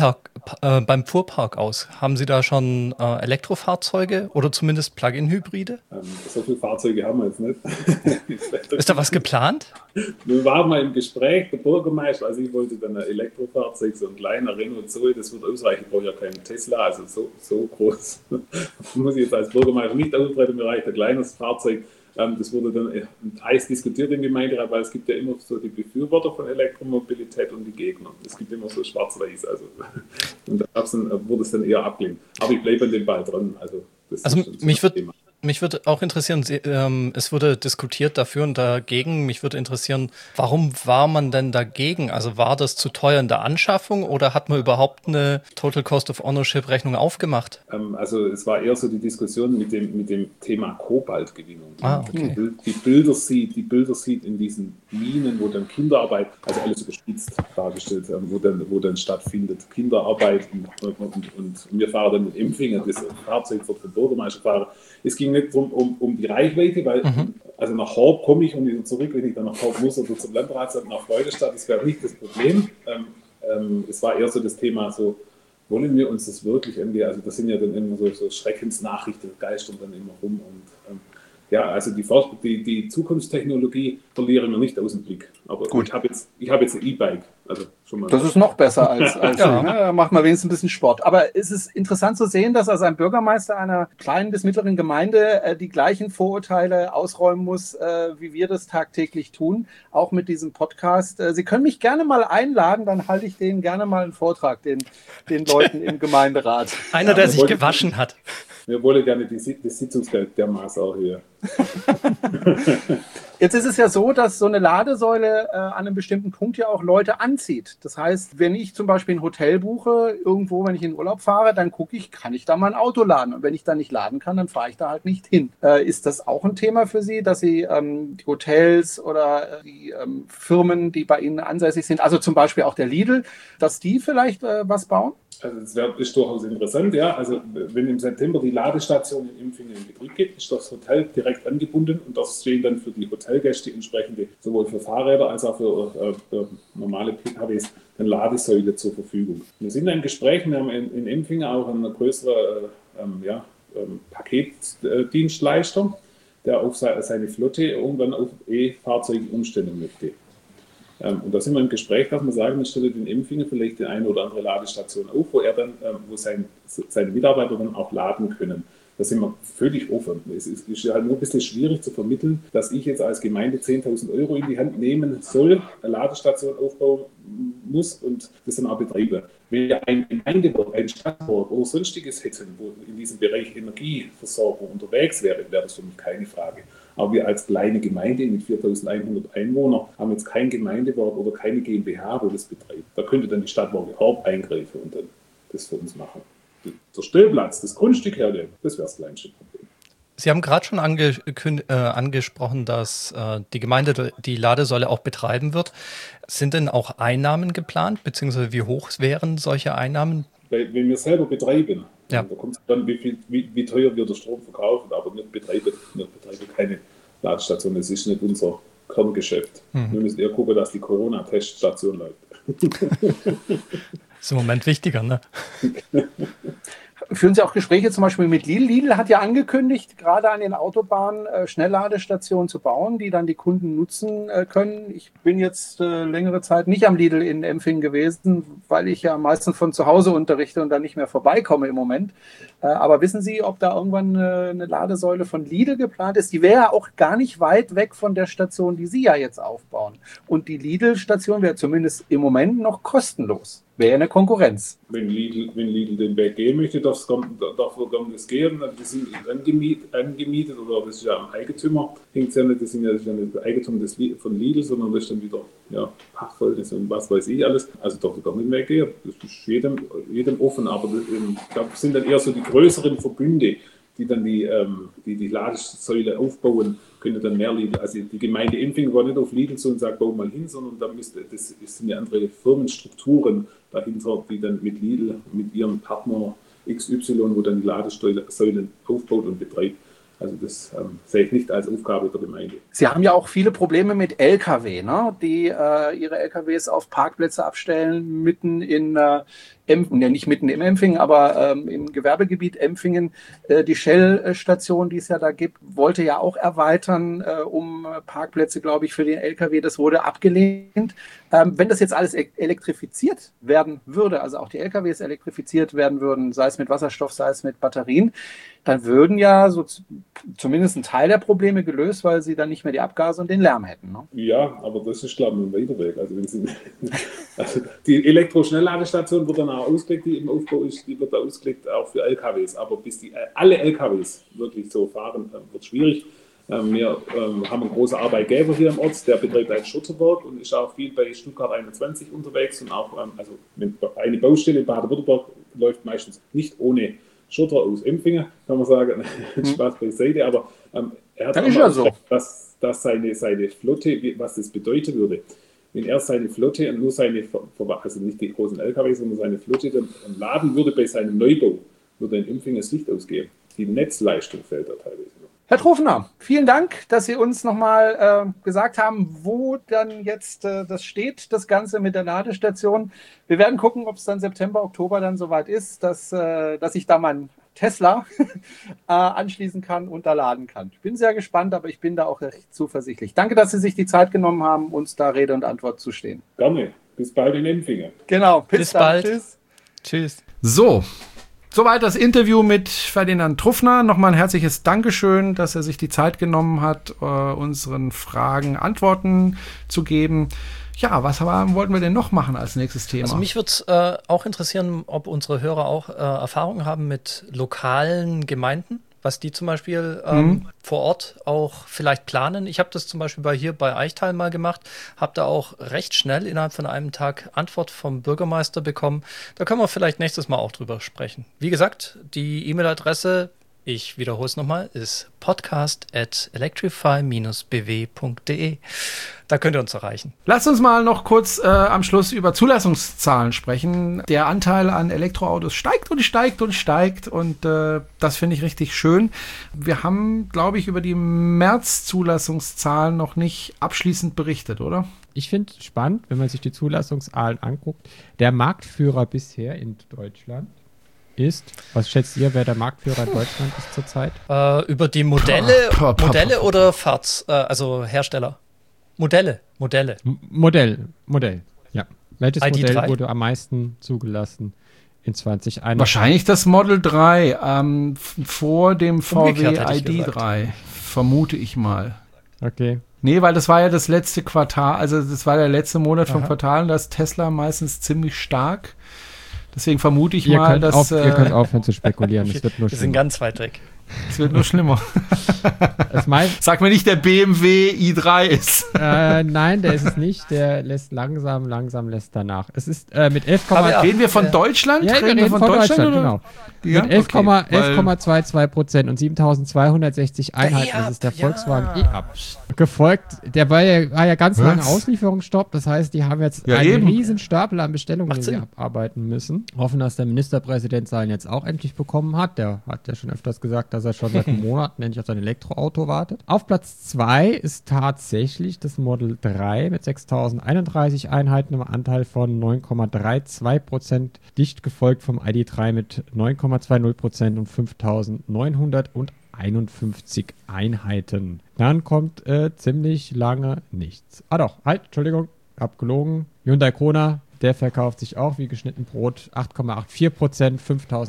Fuhrpark aus? Haben Sie da schon Elektrofahrzeuge oder zumindest Plug-in-Hybride? So viele Fahrzeuge haben wir jetzt nicht. Ist da was geplant? Wir waren mal im Gespräch, der Bürgermeister, also ich wollte dann ein Elektrofahrzeug, so ein kleiner Renault Zoe, das wird ausreichen, ich brauche ja keinen Tesla, also so groß muss ich jetzt als Bürgermeister nicht auftreten, mir reicht ein kleines Fahrzeug. Das wurde dann heiß diskutiert im Gemeinderat, weil es gibt ja immer so die Befürworter von Elektromobilität und die Gegner. Es gibt immer so schwarz-weiß, und da wurde es dann eher abgelehnt. Aber ich bleibe an dem Ball dran, also das ist schon mich wird Thema. Mich würde auch interessieren, es wurde diskutiert dafür und dagegen. Mich würde interessieren, warum war man denn dagegen? Also war das zu teuer in der Anschaffung oder hat man überhaupt eine Total Cost of Ownership Rechnung aufgemacht? Also es war eher so die Diskussion mit dem Thema Kobaltgewinnung. Okay. Die Bilder sieht in diesen Minen, wo dann Kinderarbeit, also alles überspitzt dargestellt, wo dann stattfindet, Kinderarbeit und wir fahren dann mit Empfingen, das Fahrzeug wird vom Bürgermeister fahren. Es ging nicht um die Reichweite, weil also nach Horb komme ich und wieder zurück, wenn ich dann nach Horb muss oder zum Landratsamt nach Freudenstadt, das wäre nicht das Problem. Es war eher so das Thema, so wollen wir uns das wirklich angehen? Also das sind ja dann immer so Schreckensnachrichten, geistern dann immer rum und ja, also die Zukunftstechnologie verlieren wir nicht aus dem Blick. Aber gut. Ich hab jetzt ein E-Bike. Also schon mal. Das ist noch besser als ja. Ne? Macht man wenigstens ein bisschen Sport. Aber es ist interessant zu sehen, dass also ein Bürgermeister einer kleinen bis mittleren Gemeinde die gleichen Vorurteile ausräumen muss, wie wir das tagtäglich tun, auch mit diesem Podcast. Sie können mich gerne mal einladen, dann halte ich denen gerne mal einen Vortrag, den Leuten im Gemeinderat. Einer, der sich gewaschen hat. Wir wollen gerne das Sitzungsgeld der Maße erhöhen. Jetzt ist es ja so, dass so eine Ladesäule an einem bestimmten Punkt ja auch Leute anzieht. Das heißt, wenn ich zum Beispiel ein Hotel buche, irgendwo, wenn ich in den Urlaub fahre, dann gucke ich, kann ich da mein Auto laden? Und wenn ich da nicht laden kann, dann fahre ich da halt nicht hin. Ist das auch ein Thema für Sie, dass Sie die Hotels oder die Firmen, die bei Ihnen ansässig sind, also zum Beispiel auch der Lidl, dass die vielleicht was bauen? Also das ist durchaus interessant, ja. Also wenn im September die Ladestation in Empfingen in Betrieb geht, ist das Hotel direkt angebunden und das stehen dann für die Hotelgäste entsprechende, sowohl für Fahrräder als auch für normale PKWs, eine Ladesäule zur Verfügung. Wir sind in Gesprächen, wir haben in Empfingen auch einen größeren Paketdienstleister, der auf seine Flotte irgendwann auf E-Fahrzeuge umstellen möchte. Und da sind wir im Gespräch, dass man sagen, man stellt in Empfingen vielleicht die eine oder andere Ladestation auf, wo seine Mitarbeiter dann auch laden können. Da sind wir völlig offen. Es ist halt nur ein bisschen schwierig zu vermitteln, dass ich jetzt als Gemeinde 10.000 Euro in die Hand nehmen soll, eine Ladestation aufbauen muss und das dann auch betreibe. Wenn wir ein Gemeindewerk, ein Stadtwerk oder sonstiges hätten, wo in diesem Bereich Energieversorgung unterwegs wäre das für mich keine Frage. Aber wir als kleine Gemeinde mit 4.100 Einwohnern haben jetzt kein Gemeindewerk oder keine GmbH, wo das betreibt. Da könnte dann die Stadtwerke überhaupt eingreifen und dann das für uns machen. Der Stellplatz, das Grundstück hernehmen, das wäre das kleinste Problem. Sie haben gerade schon angesprochen, dass die Gemeinde die Ladesäule auch betreiben wird. Sind denn auch Einnahmen geplant, beziehungsweise wie hoch wären solche Einnahmen? Wenn wir selber betreiben, ja. Da kommt es dann, wie teuer wir den Strom verkaufen, aber wir betreiben keine Ladestation. Das ist nicht unser Kerngeschäft. Wir müssen eher gucken, dass die Corona-Teststation läuft. Ist im Moment wichtiger, ne? Führen Sie auch Gespräche zum Beispiel mit Lidl? Lidl hat ja angekündigt, gerade an den Autobahnen Schnellladestationen zu bauen, die dann die Kunden nutzen können. Ich bin jetzt längere Zeit nicht am Lidl in Empfingen gewesen, weil ich ja meistens von zu Hause unterrichte und dann nicht mehr vorbeikomme im Moment. Aber wissen Sie, ob da irgendwann eine Ladesäule von Lidl geplant ist? Die wäre auch gar nicht weit weg von der Station, die Sie ja jetzt aufbauen. Und die Lidl-Station wäre zumindest im Moment noch kostenlos. Wäre eine Konkurrenz. Wenn Lidl den Weg gehen möchte, darf das gehen. Die sind angemietet oder das ist ja am Eigentümer. Hängt ja nicht, das ist ja nicht Eigentum von Lidl, sondern das ist dann wieder Pachtvoll und was weiß ich alles. Also darf gar nicht mehr gehen. Das ist jedem offen, aber das sind dann eher so die größeren Verbünde, die dann die Ladesäule aufbauen, können dann mehr Lidl. Also die Gemeinde Empfingen war nicht auf Lidl so und sagt, bau mal hin, sondern das sind ja andere Firmenstrukturen dahinter, die dann mit Lidl, mit ihrem Partner XY, wo dann die Ladesäulen aufbaut und betreibt. Also das sehe ich nicht als Aufgabe der Gemeinde. Sie haben ja auch viele Probleme mit Lkw, ne? Die ihre Lkws auf Parkplätze abstellen, mitten in nicht mitten im Empfingen, aber im Gewerbegebiet Empfingen. Die Shell-Station, die es ja da gibt, wollte ja auch erweitern um Parkplätze, glaube ich, für den Lkw. Das wurde abgelehnt. Wenn das jetzt alles elektrifiziert werden würde, also auch die Lkws elektrifiziert werden würden, sei es mit Wasserstoff, sei es mit Batterien, dann würden ja so zumindest ein Teil der Probleme gelöst, weil sie dann nicht mehr die Abgase und den Lärm hätten. Ne? Ja, aber das ist, glaube ich, ein weiter Weg. Also die Elektroschnellladestation wird dann auch ausgelegt, die im Aufbau ist, die wird ausgelegt auch für LKWs. Aber bis alle LKWs wirklich so fahren, wird es schwierig. Wir haben einen großen Arbeitgeber hier im Ort, der betreibt ein Schutterwerk und ist auch viel bei Stuttgart 21 unterwegs. Und auch eine Baustelle in Baden-Württemberg läuft meistens nicht ohne Schotter aus Empfingen, kann man sagen. Spaß beiseite, aber er hat auch mal gesagt, dass seine Flotte, was das bedeuten würde, wenn er seine Flotte und nur also nicht die großen LKW, sondern seine Flotte dann laden würde bei seinem Neubau, würde in Empfingen das Licht ausgehen. Die Netzleistung fällt da teilweise noch. Herr Trofner, vielen Dank, dass Sie uns nochmal gesagt haben, wo dann jetzt das steht, das Ganze mit der Ladestation. Wir werden gucken, ob es dann September, Oktober dann soweit ist, dass ich da mein Tesla anschließen kann und da laden kann. Ich bin sehr gespannt, aber ich bin da auch recht zuversichtlich. Danke, dass Sie sich die Zeit genommen haben, uns da Rede und Antwort zu stehen. Gerne. Bis bald in Empfingen. Genau. Bis bald. Tschüss. Tschüss. So. Soweit das Interview mit Ferdinand Truffner. Nochmal ein herzliches Dankeschön, dass er sich die Zeit genommen hat, unseren Fragen Antworten zu geben. Ja, was wollten wir denn noch machen als nächstes Thema? Also mich würde es auch interessieren, ob unsere Hörer auch Erfahrungen haben mit lokalen Gemeinden, was die zum Beispiel vor Ort auch vielleicht planen. Ich habe das zum Beispiel hier bei Eichtal mal gemacht, habe da auch recht schnell innerhalb von einem Tag Antwort vom Bürgermeister bekommen. Da können wir vielleicht nächstes Mal auch drüber sprechen. Wie gesagt, die E-Mail-Adresse, ich wiederhole es nochmal, ist podcast@electrify-bw.de. Da könnt ihr uns erreichen. Lasst uns mal noch kurz am Schluss über Zulassungszahlen sprechen. Der Anteil an Elektroautos steigt und steigt und steigt und das finde ich richtig schön. Wir haben, glaube ich, über die März-Zulassungszahlen noch nicht abschließend berichtet, oder? Ich finde es spannend, wenn man sich die Zulassungszahlen anguckt. Der Marktführer bisher in Deutschland ist, was schätzt ihr, wer der Marktführer in Deutschland ist zurzeit? Über die Modelle oder also Hersteller? Modelle. Modell, ja. Welches ID3? Modell wurde am meisten zugelassen in 2021? Wahrscheinlich das Model 3 vor dem VW ID3, vermute ich mal. Okay. Nee, weil das war ja das letzte Quartal, also das war der letzte Monat vom Quartal und da ist Tesla meistens ziemlich stark. Deswegen vermute ich mal, dass... ihr könnt aufhören zu spekulieren, es wird nur schlimmer. Wir sind ganz weit weg. Es wird nur schlimmer. Sag mir nicht, der BMW i3 ist. Nein, der ist es nicht. Der lässt langsam lässt danach. Es ist mit 11, reden wir von Deutschland? Ja, reden wir von Deutschland, genau. Ja? Mit 11,22% und 7.260 Einheiten. Das ist der Volkswagen E-Up. Gefolgt, der war ja ganz lange Auslieferungsstopp. Das heißt, die haben jetzt einen riesen Stapel an Bestellungen, die sie abarbeiten müssen. Hoffen, dass der Ministerpräsident seinen jetzt auch endlich bekommen hat. Der hat ja schon öfters gesagt, dass er schon seit Monaten endlich auf sein Elektroauto wartet. Auf Platz 2 ist tatsächlich das Model 3 mit 6.031 Einheiten im Anteil von 9,32%, dicht gefolgt vom ID3 mit 9,20% und 5.951 Einheiten. Dann kommt ziemlich lange nichts. Entschuldigung, hab gelogen. Hyundai Kona, der verkauft sich auch wie geschnitten Brot. 8,84%,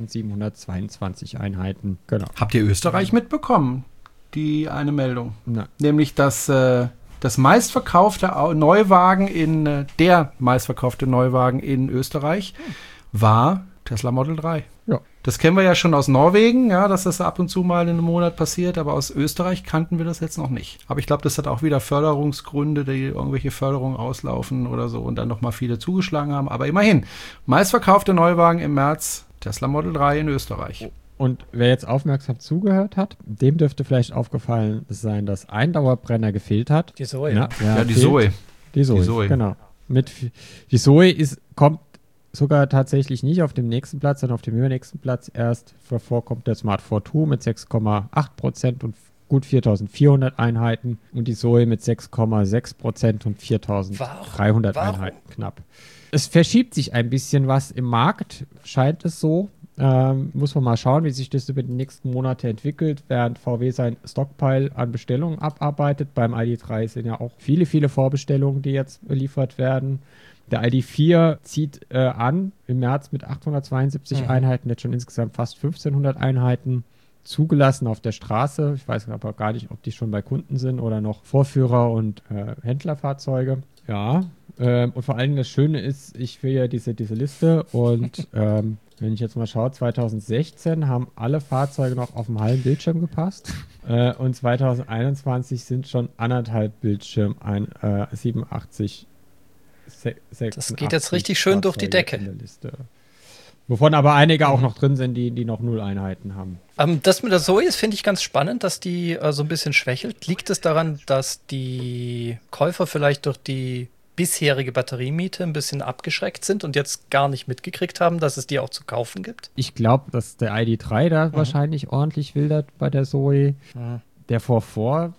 5.722 Einheiten. Genau. Habt ihr Österreich mitbekommen? Die eine Meldung. Nein. Nämlich, dass das meistverkaufte Neuwagen der meistverkaufte Neuwagen in Österreich war Tesla Model 3. Ja. Das kennen wir ja schon aus Norwegen, ja, dass das ab und zu mal in einem Monat passiert, aber aus Österreich kannten wir das jetzt noch nicht. Aber ich glaube, das hat auch wieder Förderungsgründe, die irgendwelche Förderungen auslaufen oder so und dann nochmal viele zugeschlagen haben. Aber immerhin, meistverkaufte Neuwagen im März, Tesla Model 3 in Österreich. Und wer jetzt aufmerksam zugehört hat, dem dürfte vielleicht aufgefallen sein, dass ein Dauerbrenner gefehlt hat. Die Zoe. Die Zoe. Die Zoe, genau. Die Zoe kommt sogar tatsächlich nicht auf dem nächsten Platz, sondern auf dem übernächsten Platz erst. Davor kommt der Smart 4 mit 6,8% und gut 4.400 Einheiten und die Zoe mit 6,6% und 4.300 Einheiten knapp. Es verschiebt sich ein bisschen was im Markt, scheint es so. Muss man mal schauen, wie sich das über die nächsten Monate entwickelt, während VW sein Stockpile an Bestellungen abarbeitet. Beim ID3 sind ja auch viele, viele Vorbestellungen, die jetzt beliefert werden. Der ID4 zieht an im März mit 872 Einheiten, jetzt schon insgesamt fast 1.500 Einheiten zugelassen auf der Straße. Ich weiß aber gar nicht, ob die schon bei Kunden sind oder noch Vorführer- und Händlerfahrzeuge. Ja, und vor allem das Schöne ist, ich will ja diese Liste und wenn ich jetzt mal schaue, 2016 haben alle Fahrzeuge noch auf dem halben Bildschirm gepasst und 2021 sind schon 1,5 Bildschirm 87. Das geht jetzt richtig schön durch die Decke. Wovon aber einige auch noch drin sind, die noch 0 Einheiten haben. Das mit der Zoe finde ich ganz spannend, dass die so ein bisschen schwächelt. Liegt es daran, dass die Käufer vielleicht durch die bisherige Batteriemiete ein bisschen abgeschreckt sind und jetzt gar nicht mitgekriegt haben, dass es die auch zu kaufen gibt? Ich glaube, dass der ID3 da wahrscheinlich ordentlich wildert bei der Zoe. Der 4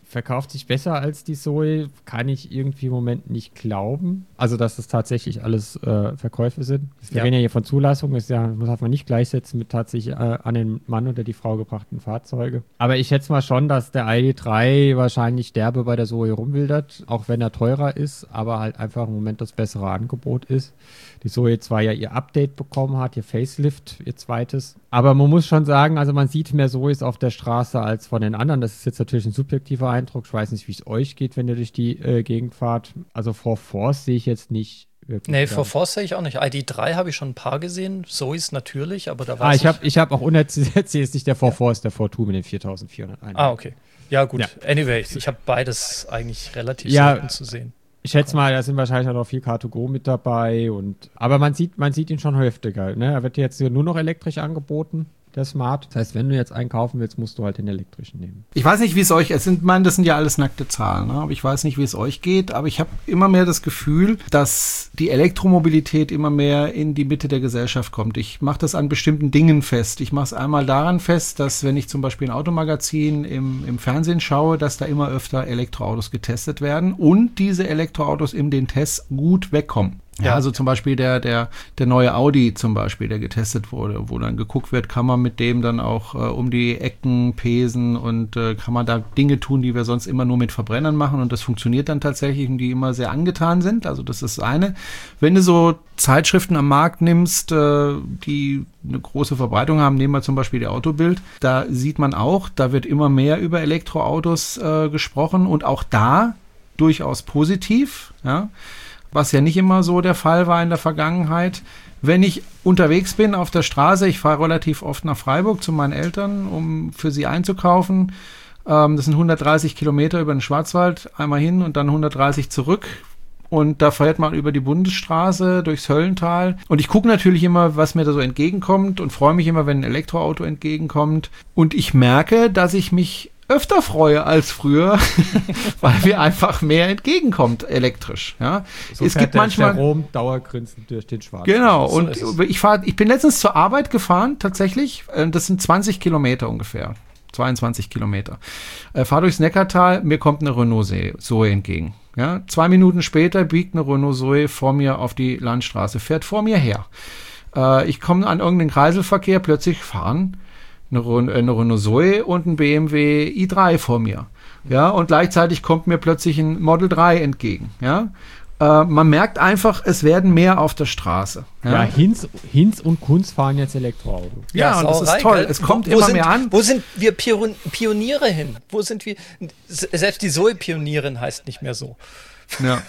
verkauft sich besser als die Zoe, kann ich irgendwie im Moment nicht glauben. Also, dass das tatsächlich alles Verkäufe sind. Wir reden ja hier von Zulassung, das darf man nicht gleichsetzen mit tatsächlich an den Mann oder die Frau gebrachten Fahrzeuge. Aber ich schätze mal schon, dass der ID.3 wahrscheinlich derbe bei der Zoe rumwildert, auch wenn er teurer ist, aber halt einfach im Moment das bessere Angebot ist. Die Zoe 2 ja ihr Update bekommen hat, ihr Facelift, ihr zweites. Aber man muss schon sagen, also man sieht mehr Zoes auf der Straße als von den anderen. Das ist jetzt natürlich ein subjektiver Eindruck. Ich weiß nicht, wie es euch geht, wenn ihr durch die Gegend fahrt. Also 4Force sehe ich jetzt nicht wirklich. Nee, 4Force sehe ich auch nicht. ID.3 habe ich schon ein paar gesehen. Zoes natürlich, aber da war ich habe auch unersetzt ist nicht der 4Force, der 4.2 mit den 4.400 Einheiten. Okay. Ja, gut. Ja. Anyway, ich habe beides eigentlich relativ selten zu sehen. Ich schätze mal, da sind wahrscheinlich auch noch viel Car2Go mit dabei. Aber man sieht ihn schon häufiger. Ne? Er wird jetzt nur noch elektrisch angeboten, der Smart. Das heißt, wenn du jetzt einen kaufen willst, musst du halt den elektrischen nehmen. Ich weiß nicht, wie es euch, das sind ja alles nackte Zahlen, ne? Aber ich weiß nicht, wie es euch geht, aber ich habe immer mehr das Gefühl, dass die Elektromobilität immer mehr in die Mitte der Gesellschaft kommt. Ich mache das an bestimmten Dingen fest. Ich mache es einmal daran fest, dass wenn ich zum Beispiel ein Automagazin im Fernsehen schaue, dass da immer öfter Elektroautos getestet werden und diese Elektroautos in den Tests gut wegkommen. Ja, also zum Beispiel der neue Audi zum Beispiel, der getestet wurde, wo dann geguckt wird, kann man mit dem dann auch um die Ecken pesen und kann man da Dinge tun, die wir sonst immer nur mit Verbrennern machen und das funktioniert dann tatsächlich und die immer sehr angetan sind. Also das ist das eine. Wenn du so Zeitschriften am Markt nimmst, die eine große Verbreitung haben, nehmen wir zum Beispiel die Autobild, da sieht man auch, da wird immer mehr über Elektroautos gesprochen und auch da durchaus positiv, ja. Was ja nicht immer so der Fall war in der Vergangenheit. Wenn ich unterwegs bin auf der Straße, ich fahre relativ oft nach Freiburg zu meinen Eltern, um für sie einzukaufen. Das sind 130 Kilometer über den Schwarzwald, einmal hin und dann 130 zurück. Und da fährt man über die Bundesstraße durchs Höllental. Und ich gucke natürlich immer, was mir da so entgegenkommt und freue mich immer, wenn ein Elektroauto entgegenkommt. Und ich merke, dass ich mich öfter freue als früher, weil mir einfach mehr entgegenkommt elektrisch. Ja. So es gibt manchmal Rom dauergrinsend durch den Schwarz. Genau, so und ich bin letztens zur Arbeit gefahren, tatsächlich. Das sind 20 Kilometer ungefähr. 22 Kilometer. Fahre durchs Neckartal, mir kommt eine Renault Zoe entgegen. Ja. 2 Minuten später biegt eine Renault Zoe vor mir auf die Landstraße, fährt vor mir her. Ich komme an irgendeinen Kreiselverkehr, plötzlich fahren eine Renault Zoe und ein BMW i3 vor mir. Ja, und gleichzeitig kommt mir plötzlich ein Model 3 entgegen. Ja, man merkt einfach, es werden mehr auf der Straße. Ja, Hinz und Kunz fahren jetzt Elektroauto. Ja, das ist toll. Es kommt immer mehr an. Wo sind wir Pioniere hin? Wo sind wir? Selbst die Zoe-Pionierin heißt nicht mehr so. Ja.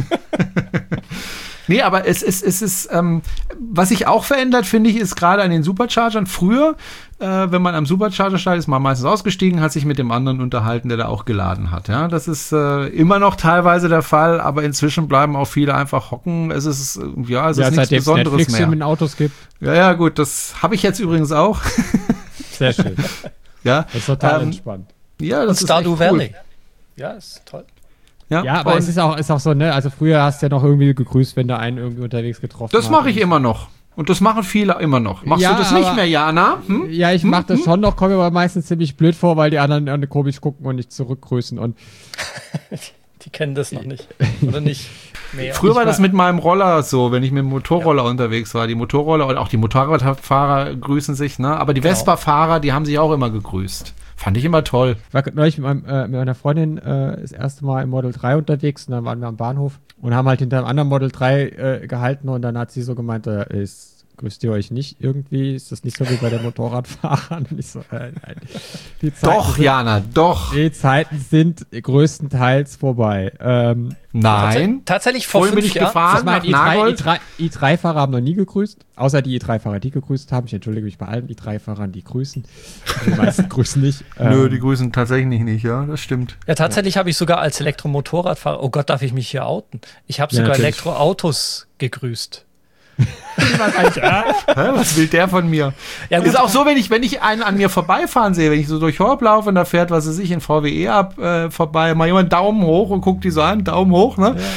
Nee, aber es ist, was sich auch verändert, finde ich, ist gerade an den Superchargern. Früher, wenn man am Supercharger steigt, ist man meistens ausgestiegen, hat sich mit dem anderen unterhalten, der da auch geladen hat. Ja, das ist immer noch teilweise der Fall, aber inzwischen bleiben auch viele einfach hocken. Es ist nichts Besonderes Netflix mehr. Mit Autos gibt. Ja, gut, das habe ich jetzt übrigens auch. Sehr schön. Ja, das ist total entspannt. Ja, das und Stardew ist Valley. Cool. Ja, ist toll. Ja, aber es ist auch so, ne? Also früher hast du ja noch irgendwie gegrüßt, wenn du einen irgendwie unterwegs getroffen hast. Das mache ich immer noch. Und das machen viele immer noch. Machst du das nicht mehr, Jana? Ja, ich mache das schon noch, komme mir aber meistens ziemlich blöd vor, weil die anderen komisch gucken und nicht zurückgrüßen. Und die kennen das noch nicht. Oder nicht mehr. Früher war das mit meinem Roller so, wenn ich mit dem Motorroller unterwegs war. Die Motorroller und auch die Motorradfahrer grüßen sich, ne? Aber die Vespa-Fahrer, die haben sich auch immer gegrüßt. Fand ich immer toll. Ich war neulich mit meiner Freundin das erste Mal im Model 3 unterwegs und dann waren wir am Bahnhof und haben halt hinter einem anderen Model 3 gehalten und dann hat sie so gemeint, grüßt ihr euch nicht irgendwie? Ist das nicht so wie bei den Motorradfahrern? Und ich so, nein. Jana, doch. Die Zeiten sind größtenteils vorbei. Nein. Tatsächlich vor 5 Jahren. Gefahren nach Nagold. i3-Fahrer haben noch nie gegrüßt. Außer die i3-Fahrer, die gegrüßt haben. Ich entschuldige mich bei allen i3-Fahrern, die grüßen. Die meisten grüßen nicht. Nö, die grüßen tatsächlich nicht, ja, das stimmt. Ja, tatsächlich habe ich sogar als Elektromotorradfahrer, oh Gott, darf ich mich hier outen? Ich habe sogar Elektroautos gegrüßt. Was will der von mir? Ja, ist auch so, wenn ich einen an mir vorbeifahren sehe, wenn ich so durch Horb laufe und da fährt, was weiß ich, in VW ab vorbei, mal jemand Daumen hoch und guckt die so an, Daumen hoch, ne? Ja.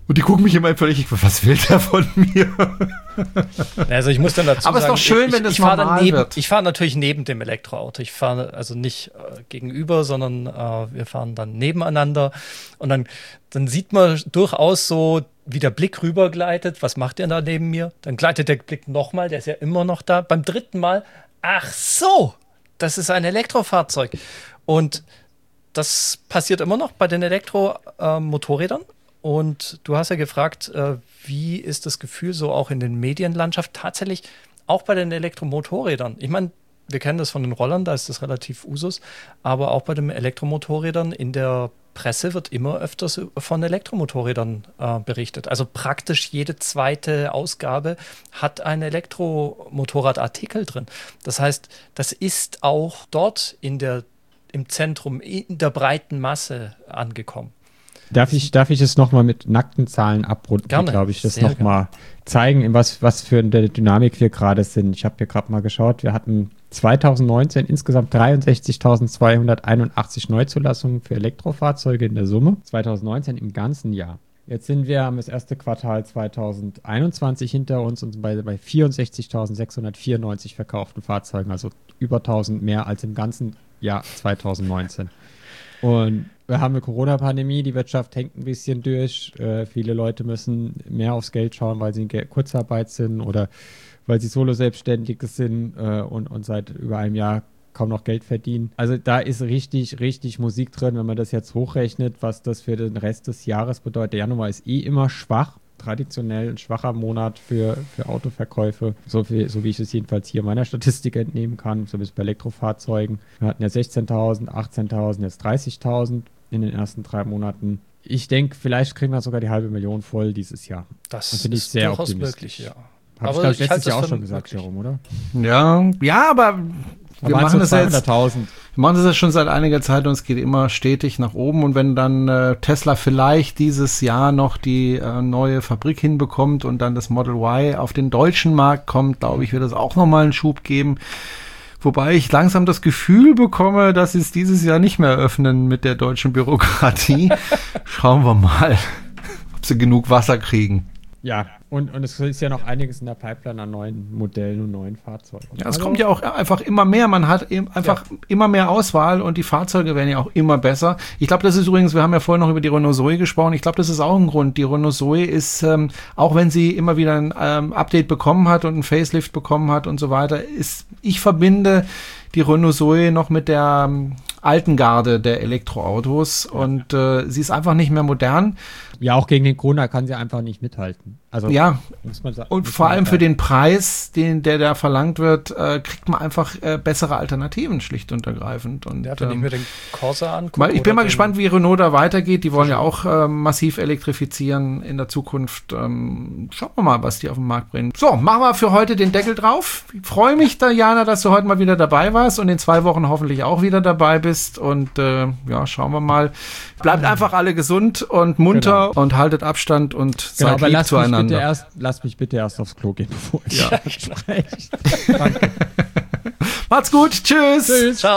Und die gucken mich immer völlig, was will der von mir? Also ich muss dann dazu aber sagen, es ist doch schön, wenn das normal wird. Ich fahre natürlich neben dem Elektroauto. Ich fahre also nicht gegenüber, sondern wir fahren dann nebeneinander. Und dann sieht man durchaus so, wie der Blick rübergleitet. Was macht der da neben mir? Dann gleitet der Blick nochmal, der ist ja immer noch da. Beim dritten Mal, ach so, das ist ein Elektrofahrzeug. Und das passiert immer noch bei den Elektromotorrädern. Und du hast ja gefragt, wie ist das Gefühl so auch in den Medienlandschaft? Tatsächlich auch bei den Elektromotorrädern. Ich meine, wir kennen das von den Rollern, da ist das relativ Usus. Aber auch bei den Elektromotorrädern in der Presse wird immer öfters von Elektromotorrädern berichtet. Also praktisch jede zweite Ausgabe hat einen Elektromotorradartikel drin. Das heißt, das ist auch dort im Zentrum, in der breiten Masse angekommen. Darf ich es nochmal mit nackten Zahlen abrunden, glaube ich, das nochmal zeigen, in was für eine Dynamik wir gerade sind. Ich habe hier gerade mal geschaut, wir hatten 2019 insgesamt 63.281 Neuzulassungen für Elektrofahrzeuge in der Summe. 2019 im ganzen Jahr. Jetzt haben das erste Quartal 2021 hinter uns und bei 64.694 verkauften Fahrzeugen, also über 1.000 mehr als im ganzen Jahr 2019. Und wir haben eine Corona-Pandemie, die Wirtschaft hängt ein bisschen durch. Viele Leute müssen mehr aufs Geld schauen, weil sie in Kurzarbeit sind oder weil sie Solo-Selbstständige sind und seit über einem Jahr kaum noch Geld verdienen. Also da ist richtig, richtig Musik drin, wenn man das jetzt hochrechnet, was das für den Rest des Jahres bedeutet. Der Januar ist immer schwach. Traditionell ein schwacher Monat für Autoverkäufe, so wie ich es jedenfalls hier meiner Statistik entnehmen kann, zumindest bei Elektrofahrzeugen. Wir hatten ja 16.000, 18.000, jetzt 30.000 in den ersten 3 Monaten. Ich denke, vielleicht kriegen wir sogar die 500.000 voll dieses Jahr. Das finde ich ist sehr durchaus optimistisch. möglich, ja. Habe ich, glaube ich, letztes Jahr auch schon gesagt, Jerome, oder? Ja, aber wir machen das jetzt. Wir machen das jetzt schon seit einiger Zeit und es geht immer stetig nach oben. Und wenn dann Tesla vielleicht dieses Jahr noch die neue Fabrik hinbekommt und dann das Model Y auf den deutschen Markt kommt, glaube ich, wird es auch nochmal einen Schub geben. Wobei ich langsam das Gefühl bekomme, dass sie es dieses Jahr nicht mehr öffnen mit der deutschen Bürokratie. Schauen wir mal, ob sie genug Wasser kriegen. Ja, und es ist ja noch einiges in der Pipeline an neuen Modellen und neuen Fahrzeugen. Ja, es kommt ja auch einfach immer mehr. Man hat eben einfach immer mehr Auswahl und die Fahrzeuge werden ja auch immer besser. Ich glaube, das ist übrigens, wir haben ja vorhin noch über die Renault Zoe gesprochen. Ich glaube, das ist auch ein Grund. Die Renault Zoe ist, auch wenn sie immer wieder ein Update bekommen hat und ein Facelift bekommen hat und so weiter, ich verbinde die Renault Zoe noch mit der alten Garde der Elektroautos und sie ist einfach nicht mehr modern. Ja, auch gegen den Corona kann sie einfach nicht mithalten. Also ja, und vor allem für den Preis, der da verlangt wird, kriegt man einfach bessere Alternativen, schlicht und ergreifend. Und, wenn ich mir den Corsa angucke. Ich bin mal gespannt, wie Renault da weitergeht. Die wollen ja auch massiv elektrifizieren in der Zukunft. Schauen wir mal, was die auf den Markt bringen. So, machen wir für heute den Deckel drauf. Ich freue mich, Diana, dass du heute mal wieder dabei warst und in 2 Wochen hoffentlich auch wieder dabei bist. Und schauen wir mal. Bleibt einfach alle gesund und munter und haltet Abstand und seid lieb zueinander. Lass mich bitte erst aufs Klo gehen, bevor ich Danke. Macht's gut. Tschüss. Ciao.